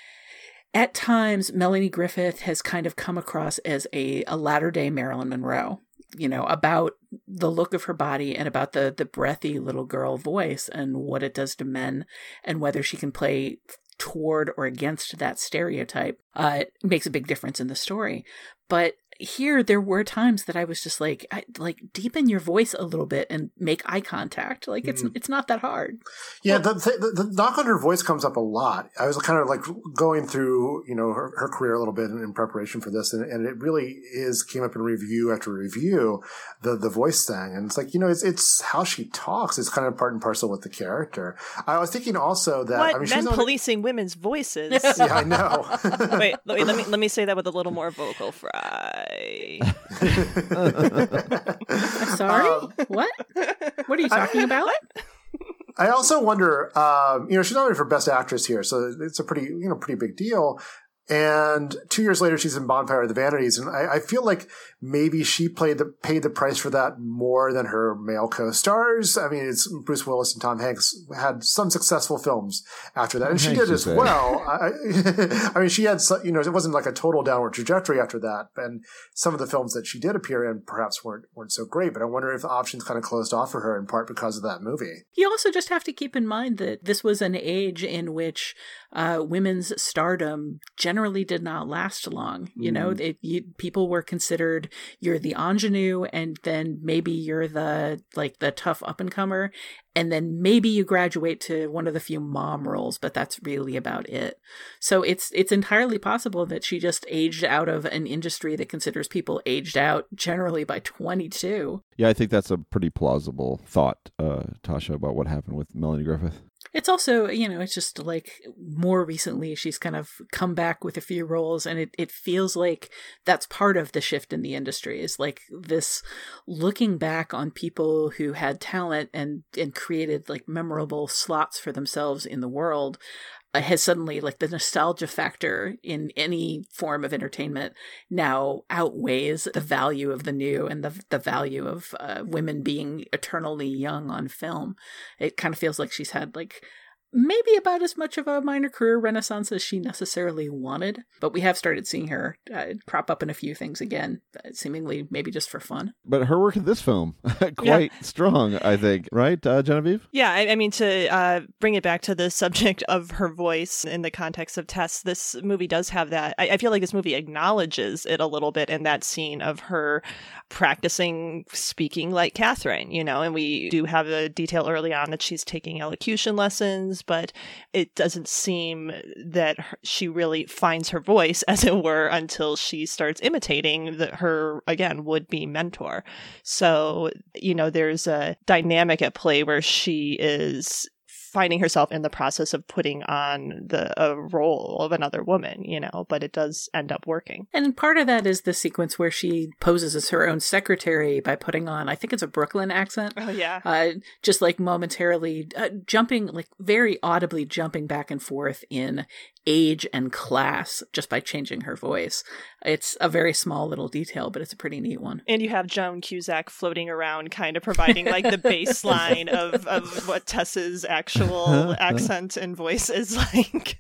at times Melanie Griffith has kind of come across as a, a latter-day Marilyn Monroe, you know, about the look of her body and about the, the breathy little girl voice and what it does to men and whether she can play toward or against that stereotype. Uh, it makes a big difference in the story. But here, there were times that I was just like, I, like deepen your voice a little bit and make eye contact. Like it's mm. it's not that hard. Yeah, well, the, the the knock on her voice comes up a lot. I was kind of like going through, you know, her, her career a little bit in, in preparation for this, and, and it really is came up in review after review, the the voice thing, and it's like, you know, it's it's how she talks. It's kind of part and parcel with the character. I was thinking also that what I mean, men she's policing women's voices. Yeah, I know. wait, wait, let me let me say that with a little more vocal fry. Sorry? Um, what? What are you talking I, about? I also wonder, um, you know, she's nominated for Best Actress here, so it's a pretty, you know, pretty big deal. And two years later, she's in Bonfire of the Vanities, and I, I feel like maybe she played the paid the price for that more than her male co-stars. I mean, it's Bruce Willis and Tom Hanks had some successful films after that, and she did as well. I, I mean, she had, you know, it wasn't like a total downward trajectory after that, and some of the films that she did appear in perhaps weren't weren't so great. But I wonder if the options kind of closed off for her in part because of that movie. You also just have to keep in mind that this was an age in which uh, women's stardom generally generally did not last long. You mm. know, it, you, people were considered, you're the ingenue, and then maybe you're the, like, the tough up-and-comer, and then maybe you graduate to one of the few mom roles, but that's really about it. So it's it's entirely possible that she just aged out of an industry that considers people aged out generally by twenty-two. Yeah, I think that's a pretty plausible thought, uh, Tasha, about what happened with Melanie Griffith. It's also, you know, it's just like more recently she's kind of come back with a few roles, and it, it feels like that's part of the shift in the industry, is like this looking back on people who had talent and, and created like memorable slots for themselves in the world. has suddenly, like, the nostalgia factor in any form of entertainment now outweighs the value of the new and the the value of uh, women being eternally young on film. It kind of feels like she's had, like, maybe about as much of a minor career renaissance as she necessarily wanted, but we have started seeing her uh, crop up in a few things again, seemingly maybe just for fun. But her work in this film, quite yeah. strong, I think. Right, uh, Genevieve? Yeah, I, I mean, to uh, bring it back to the subject of her voice in the context of Tess, this movie does have that. I, I feel like this movie acknowledges it a little bit in that scene of her practicing speaking like Catherine, you know, and we do have a detail early on that she's taking elocution lessons, but it doesn't seem that her, she really finds her voice, as it were, until she starts imitating the, her, again, would-be mentor. So, you know, there's a dynamic at play where she is finding herself in the process of putting on the a role of another woman, you know, but it does end up working. And part of that is the sequence where she poses as her own secretary by putting on, I think it's a Brooklyn accent. Oh, yeah. Uh, just like momentarily uh, jumping, like very audibly jumping back and forth in age and class just by changing her voice. It's a very small little detail, but it's a pretty neat one. And you have Joan Cusack floating around, kind of providing like the baseline of, of what Tess's actual accent and voice is like.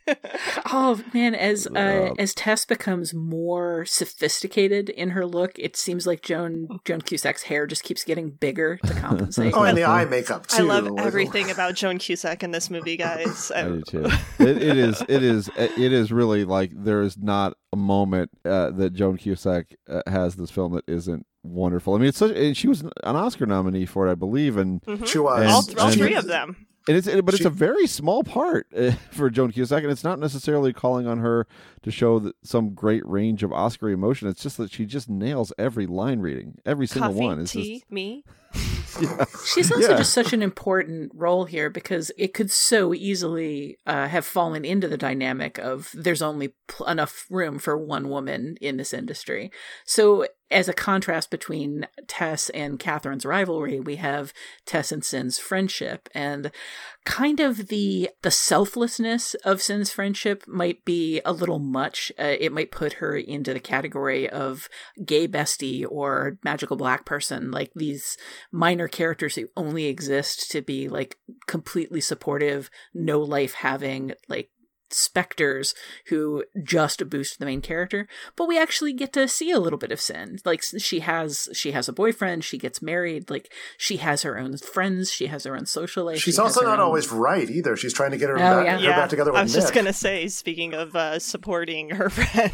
Oh man, as uh, as Tess becomes more sophisticated in her look, it seems like Joan Joan Cusack's hair just keeps getting bigger to compensate. Oh, and the eye makeup too. I love everything about Joan Cusack in this movie, guys. I do too. It, it is. It is. It is really like there is not a moment uh, that Joan Cusack uh, has this film that isn't wonderful. I mean, it's such, and she was an Oscar nominee for it, I believe, and mm-hmm. she was and, all, all and, three of them. And it's, but she, it's a very small part uh, for Joan Cusack, and it's not necessarily calling on her to show that some great range of Oscar emotion. It's just that she just nails every line reading, every single Coffee, one. It's tea, just, me. Yeah. She's also yeah. just such an important role here because it could so easily uh, have fallen into the dynamic of there's only pl- enough room for one woman in this industry. So as a contrast between Tess and Catherine's rivalry, we have Tess and Sin's friendship, and kind of the the selflessness of Sin's friendship might be a little much. Uh, it might put her into the category of gay bestie or magical black person, like these minor characters who only exist to be like completely supportive, no life having, like specters who just boost the main character. But we actually get to see a little bit of Sin. Like she has she has a boyfriend, she gets married, like she has her own friends, she has her own social life. She's she also not own... always right either. She's trying to get her, oh, back, yeah. her yeah. back together with I was Nick. just gonna say, speaking of uh, supporting her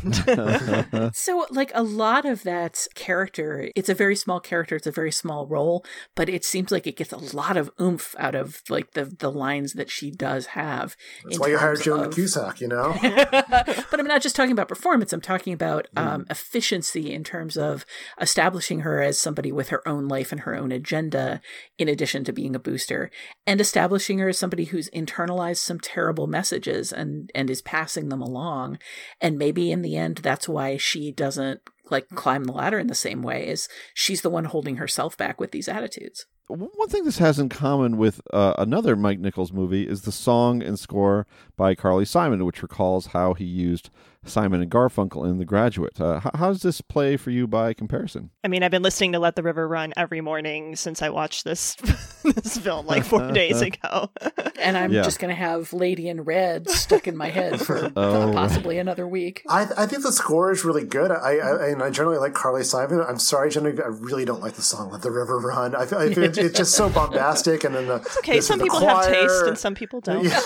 friend. So like a lot of that character, it's a very small character, it's a very small role, but it seems like it gets a lot of oomph out of like the the lines that she does have. That's why you hired Joan of... Cusack, you know? But I'm not just talking about performance. I'm talking about um, efficiency in terms of establishing her as somebody with her own life and her own agenda, in addition to being a booster, and establishing her as somebody who's internalized some terrible messages and, and is passing them along. And maybe in the end, that's why she doesn't like climb the ladder in the same way, is she's the one holding herself back with these attitudes. One thing this has in common with uh, another Mike Nichols movie is the song and score by Carly Simon, which recalls how he used Simon and Garfunkel in The Graduate. Uh, how, how does this play for you by comparison? I mean, I've been listening to Let the River Run every morning since I watched this this film like four days ago. And I'm yeah. just going to have Lady in Red stuck in my head for oh, possibly another week. I, I think the score is really good. I, I and I generally like Carly Simon. I'm sorry, Genevieve, I really don't like the song Let the River Run. I feel, I feel it's, it's just so bombastic. And then the it's okay. Some people choir, have taste and some people don't. Yeah.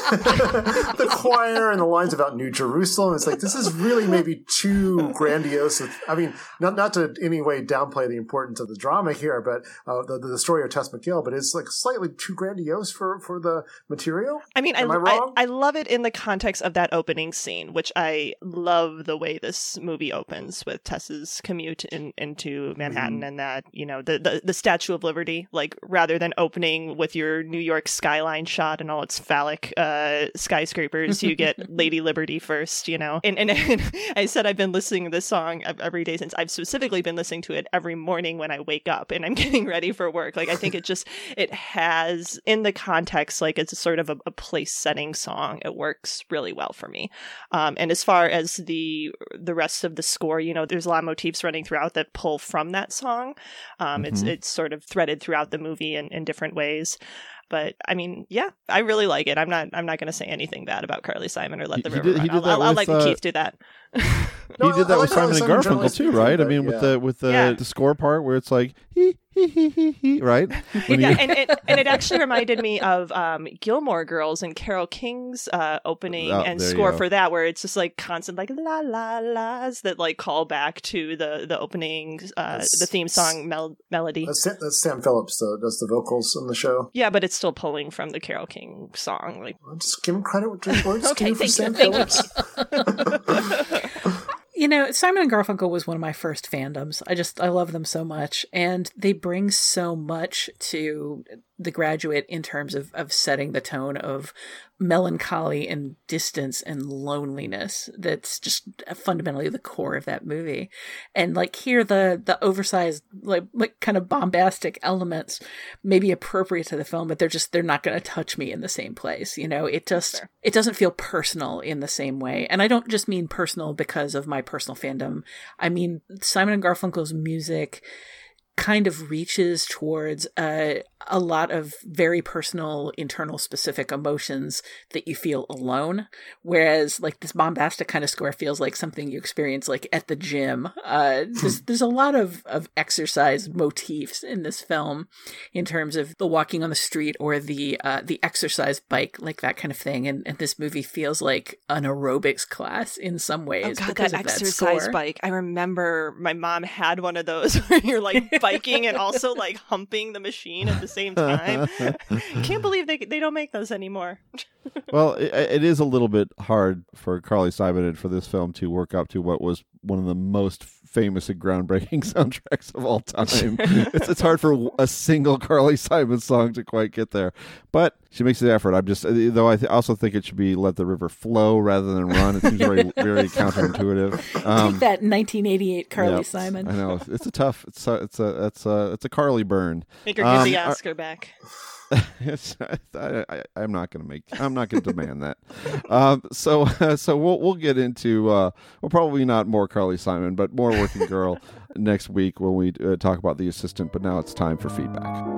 The choir and the lines about New Jerusalem. It's like, this is really maybe too grandiose. I mean, not not to any way downplay the importance of the drama here, but uh, the, the story of Tess McGill, but it's like slightly too grandiose for, for the material. I mean, Am I, I, wrong? I I love it in the context of that opening scene, which I love the way this movie opens with Tess's commute in, into Manhattan, mm-hmm. and that, you know, the, the, the Statue of Liberty, like rather than opening with your New York skyline shot and all its phallic uh, skyscrapers, you get Lady Liberty first, you know, and, and And I said I've been listening to this song every day since. I've specifically been listening to it every morning when I wake up and I'm getting ready for work. Like, I think it just, it has, in the context, like it's sort of a, a place setting song. It works really well for me. Um, and as far as the the rest of the score, you know, there's a lot of motifs running throughout that pull from that song. Um, mm-hmm. It's it's sort of threaded throughout the movie in, in different ways. But I mean, yeah, I really like it. I'm not. I'm not going to say anything bad about Carly Simon or Let the he River did, Run. He did I'll, I'll, I'll with, let uh, Keith do that. No, he did that I with like Simon and Garfunkel too, right? I mean, yeah. with the with the, Yeah. the score part where it's like he he he he he, right? When yeah, you- and it and it actually reminded me of um, Gilmore Girls and Carole King's uh, opening Oh, and there you score go. for that, where it's just like constant like la la la's that like call back to the the opening, uh, the theme song mel- melody. That's, Sam- that's Sam Phillips, though, does the vocals on the show. Yeah, but it's still pulling from the Carole King song. Like, Well, just give him credit with his words. Okay, give him for thank you, Sam thank Phillips. You know, Simon and Garfunkel was one of my first fandoms. I just, I love them so much. And they bring so much to The Graduate in terms of, of setting the tone of melancholy and distance and loneliness. That's just fundamentally the core of that movie. And like here, the, the oversized, like, like kind of bombastic elements may be appropriate to the film, but they're just, they're not going to touch me in the same place. You know, it just, Fair. it doesn't feel personal in the same way. And I don't just mean personal because of my personal fandom. I mean, Simon and Garfunkel's music kind of reaches towards uh, a lot of very personal, internal, specific emotions that you feel alone. Whereas like this bombastic kind of score feels like something you experience like at the gym. Uh, there's, there's a lot of, of exercise motifs in this film in terms of the walking on the street or the uh, the exercise bike, like that kind of thing. And, and this movie feels like an aerobics class in some ways. oh god, because that of that exercise score. bike! I remember my mom had one of those where you're like biking and also like humping the machine at the same time. Can't believe they they don't make those anymore. Well, it, it is a little bit hard for Carly Simon and for this film to work up to what was one of the most famous and groundbreaking soundtracks of all time. it's, it's hard for a single Carly Simon song to quite get there, but she makes the effort. I'm just, though I th- also think it should be Let the River Flow rather than Run. It seems very, very counterintuitive. Um, Take that nineteen eighty-eight Carly yeah, Simon. I know it's a tough. It's a, it's a, it's a, it's a Carly burn. Make her give Um, the are- Oscar back. Yes, I, I, I'm not going to make. I'm not going to demand that. Um, so, uh, so we'll we'll get into. Uh, well, probably not more Carly Simon, but more Working Girl next week when we uh, talk about The Assistant. But now it's time for feedback.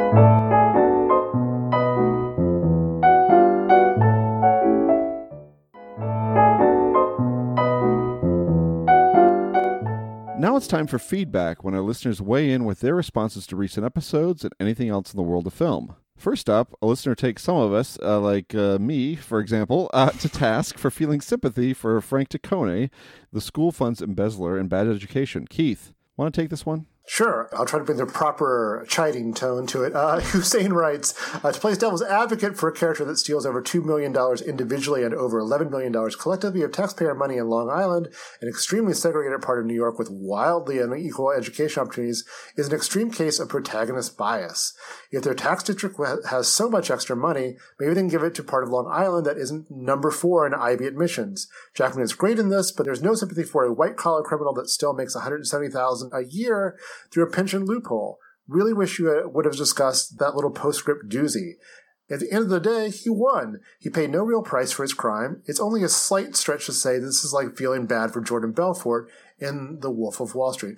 Now it's time for feedback, when our listeners weigh in with their responses to recent episodes and anything else in the world of film. First up, a listener takes some of us, uh, like uh, me, for example, uh, to task for feeling sympathy for Frank Taccone, the school funds embezzler in Bad Education. Keith, want to take this one? Sure. I'll try to bring the proper chiding tone to it. Uh, Hussein writes, uh, to play devil's advocate for a character that steals over two million dollars individually and over eleven million dollars collectively of taxpayer money in Long Island, an extremely segregated part of New York with wildly unequal education opportunities, is an extreme case of protagonist bias. If their tax district has so much extra money, maybe they can give it to part of Long Island that isn't number four in I B admissions. Jackman is great in this, but there's no sympathy for a white-collar criminal that still makes one hundred seventy thousand dollars a year through a pension loophole. Really wish you would have discussed that little postscript doozy. At the end of the day, he won. He paid no real price for his crime. It's only a slight stretch to say this is like feeling bad for Jordan Belfort in The Wolf of Wall Street.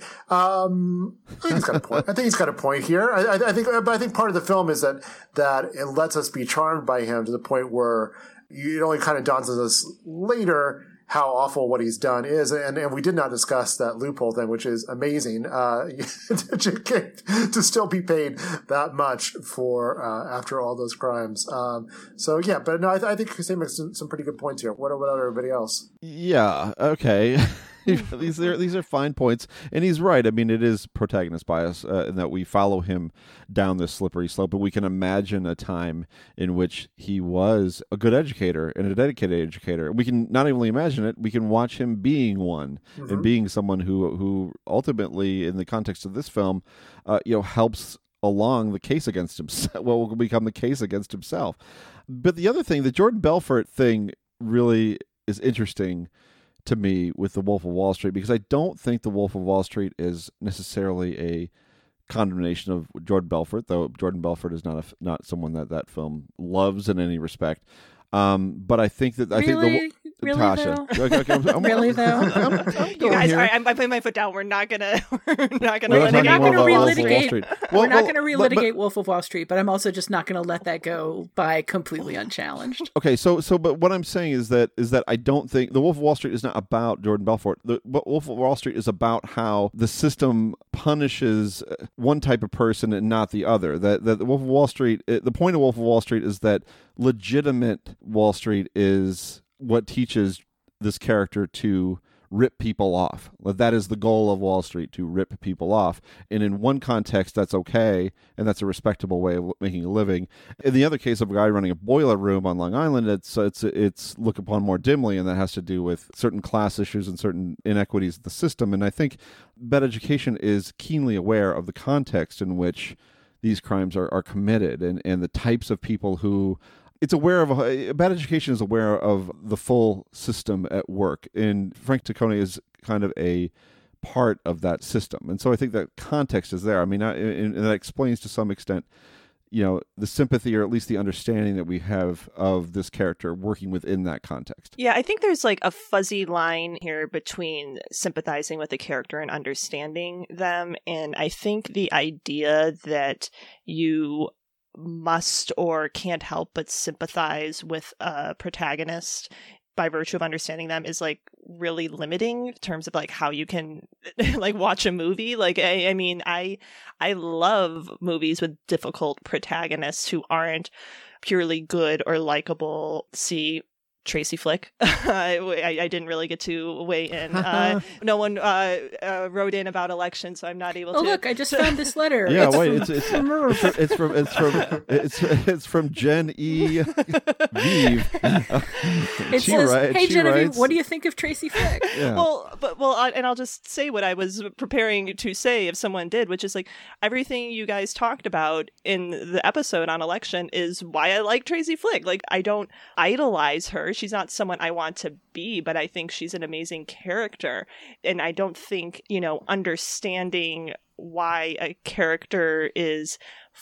Um, I think he's got a point. I think he's got a point here. I, I, I think, but I think part of the film is that that it lets us be charmed by him to the point where it only kind of dawns on us later how awful what he's done is. And, and we did not discuss that loophole thing, which is amazing, uh, to, to still be paid that much for, uh, after all those crimes. Um, so yeah, but no, I, th- I think Hussein makes some, some pretty good points here. What about everybody else? Yeah. Okay. these are these are fine points, and he's right. I mean, it is protagonist bias uh, in that we follow him down this slippery slope, but we can imagine a time in which he was a good educator and a dedicated educator. We can not only imagine it, we can watch him being one mm-hmm. and being someone who who ultimately, in the context of this film, uh, you know, helps along the case against himself. What will become the case against himself. But the other thing, the Jordan Belfort thing, really is interesting, to me with The Wolf of Wall Street, because I don't think The Wolf of Wall Street is necessarily a condemnation of Jordan Belfort, though Jordan Belfort is not a, not someone that that film loves in any respect. Um, but I think that I really? think the really Tasha, though? okay, okay, I'm, I'm, really though? I'm, I'm, I'm You guys, here. all right, I'm, I'm putting my foot down. We're not gonna, we're not gonna. We're let not it going to go. relitigate. Well, we're not well, going to but- relitigate but- Wolf of Wall Street, but I'm also just not going to let that go by completely unchallenged. Okay, so so but what I'm saying is that is that I don't think The Wolf of Wall Street is not about Jordan Belfort. The but Wolf of Wall Street is about how the system punishes one type of person and not the other. That that the Wolf of Wall Street, the point of Wolf of Wall Street is that legitimate Wall Street is what teaches this character to rip people off. That is the goal of Wall Street, to rip people off. And in one context, that's okay, and that's a respectable way of making a living. In the other case of a guy running a boiler room on Long Island, it's it's it's looked upon more dimly, and that has to do with certain class issues and certain inequities of the system. And I think Bad Education is keenly aware of the context in which these crimes are, are committed, and, and the types of people who... It's aware of a, Bad Education is aware of the full system at work, and Frank Taccone is kind of a part of that system, and so I think that context is there. I mean, I, and that explains to some extent, you know, the sympathy or at least the understanding that we have of this character working within that context. Yeah, I think there's like a fuzzy line here between sympathizing with a character and understanding them, and I think the idea that you must or can't help but sympathize with a protagonist by virtue of understanding them is like really limiting in terms of like how you can like watch a movie. Like I, I mean I I love movies with difficult protagonists who aren't purely good or likable. See Tracy Flick. I, I didn't really get to weigh in. Uh, no one uh, uh, wrote in about elections, so I'm not able oh, to. Oh look, I just found this letter. Yeah, it's wait, from... it's it's, it's, it's from it's from it's it's from Jen E. Vive. It she says, writes, "Hey she Genevieve, writes, what do you think of Tracy Flick?" Yeah. Well, but well, I, and I'll just say what I was preparing to say if someone did, which is like everything you guys talked about in the episode on election is why I like Tracy Flick. Like I don't idolize her; she's not someone I want to be, but I think she's an amazing character, and I don't think, you know, understanding why a character is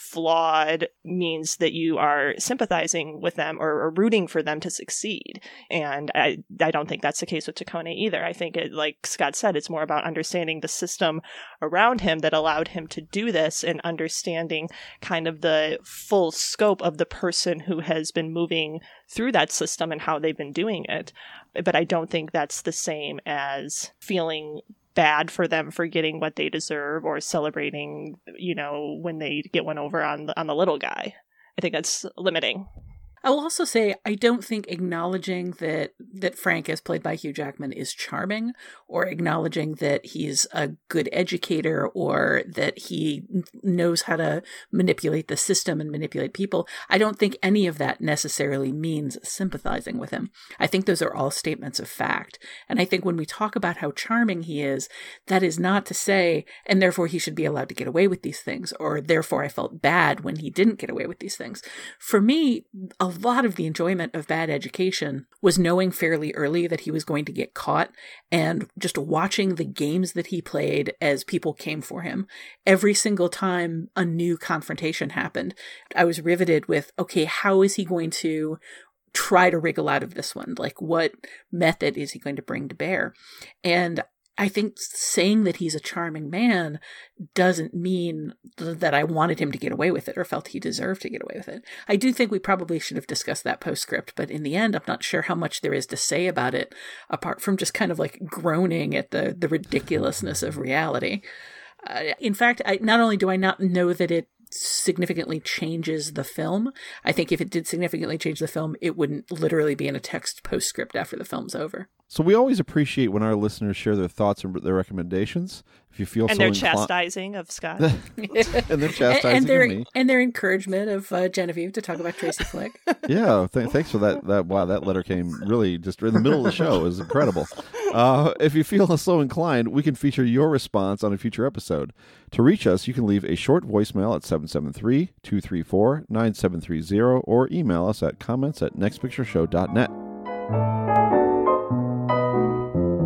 flawed means that you are sympathizing with them or, or rooting for them to succeed. And I, I don't think that's the case with Taccone either. I think, it, like Scott said, it's more about understanding the system around him that allowed him to do this and understanding kind of the full scope of the person who has been moving through that system and how they've been doing it. But I don't think that's the same as feeling bad for them for getting what they deserve or celebrating, you know, when they get one over on the, on the little guy. I think that's limiting. I will also say I don't think acknowledging that that Frank, as played by Hugh Jackman, is charming, or acknowledging that he's a good educator or that he knows how to manipulate the system and manipulate people, I don't think any of that necessarily means sympathizing with him. I think those are all statements of fact. And I think when we talk about how charming he is, that is not to say, and therefore he should be allowed to get away with these things, or therefore I felt bad when he didn't get away with these things. For me, a A lot of the enjoyment of Bad Education was knowing fairly early that he was going to get caught and just watching the games that he played as people came for him. Every single time a new confrontation happened, I was riveted with, okay, how is he going to try to wriggle out of this one? Like, what method is he going to bring to bear? And I think saying that he's a charming man doesn't mean th- that I wanted him to get away with it or felt he deserved to get away with it. I do think we probably should have discussed that postscript, but in the end, I'm not sure how much there is to say about it, apart from just kind of like groaning at the, the ridiculousness of reality. Uh, in fact, I, not only do I not know that it significantly changes the film, I think if it did significantly change the film, it wouldn't literally be in a text postscript after the film's over. So we always appreciate when our listeners share their thoughts and their recommendations. If you feel and so their inclined, chastising of Scott, and their chastising and, and their, of me, and their encouragement of uh, Genevieve to talk about Tracy Flick. Yeah, th- thanks for that. That wow, that letter came really just in the middle of the show. It was incredible. Uh, if you feel so inclined, we can feature your response on a future episode. To reach us, you can leave a short voicemail at seven seven three, two three four, nine seven three zero or email us at comments at next picture show dot net.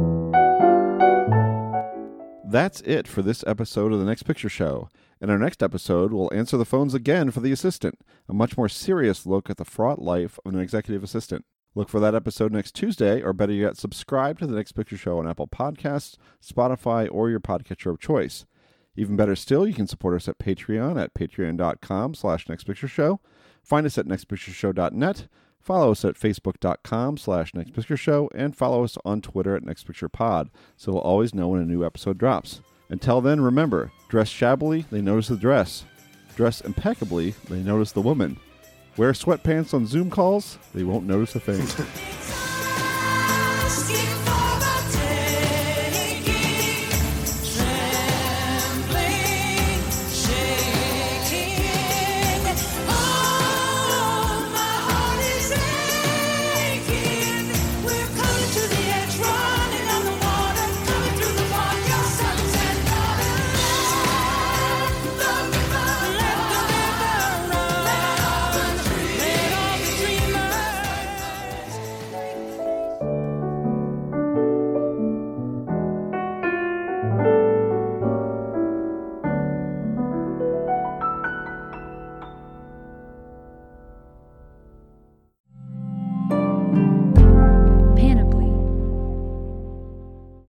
That's it for this episode of The Next Picture Show. In our next episode, we'll answer the phones again for the assistant, a much more serious look at the fraught life of an executive assistant. Look for that episode next Tuesday, or better yet, subscribe to The Next Picture Show on Apple Podcasts, Spotify, or your podcatcher of choice. Even better still, you can support us at Patreon at patreon.com slash nextpictureshow. Find us at nextpictureshow dot net. Follow us at facebook.com slash nextpictureshow, and follow us on Twitter at nextpicturepod, so you'll always know when a new episode drops. Until then, remember, dress shabbily, they notice the dress. Dress impeccably, they notice the woman. Wear sweatpants on Zoom calls, they won't notice a thing.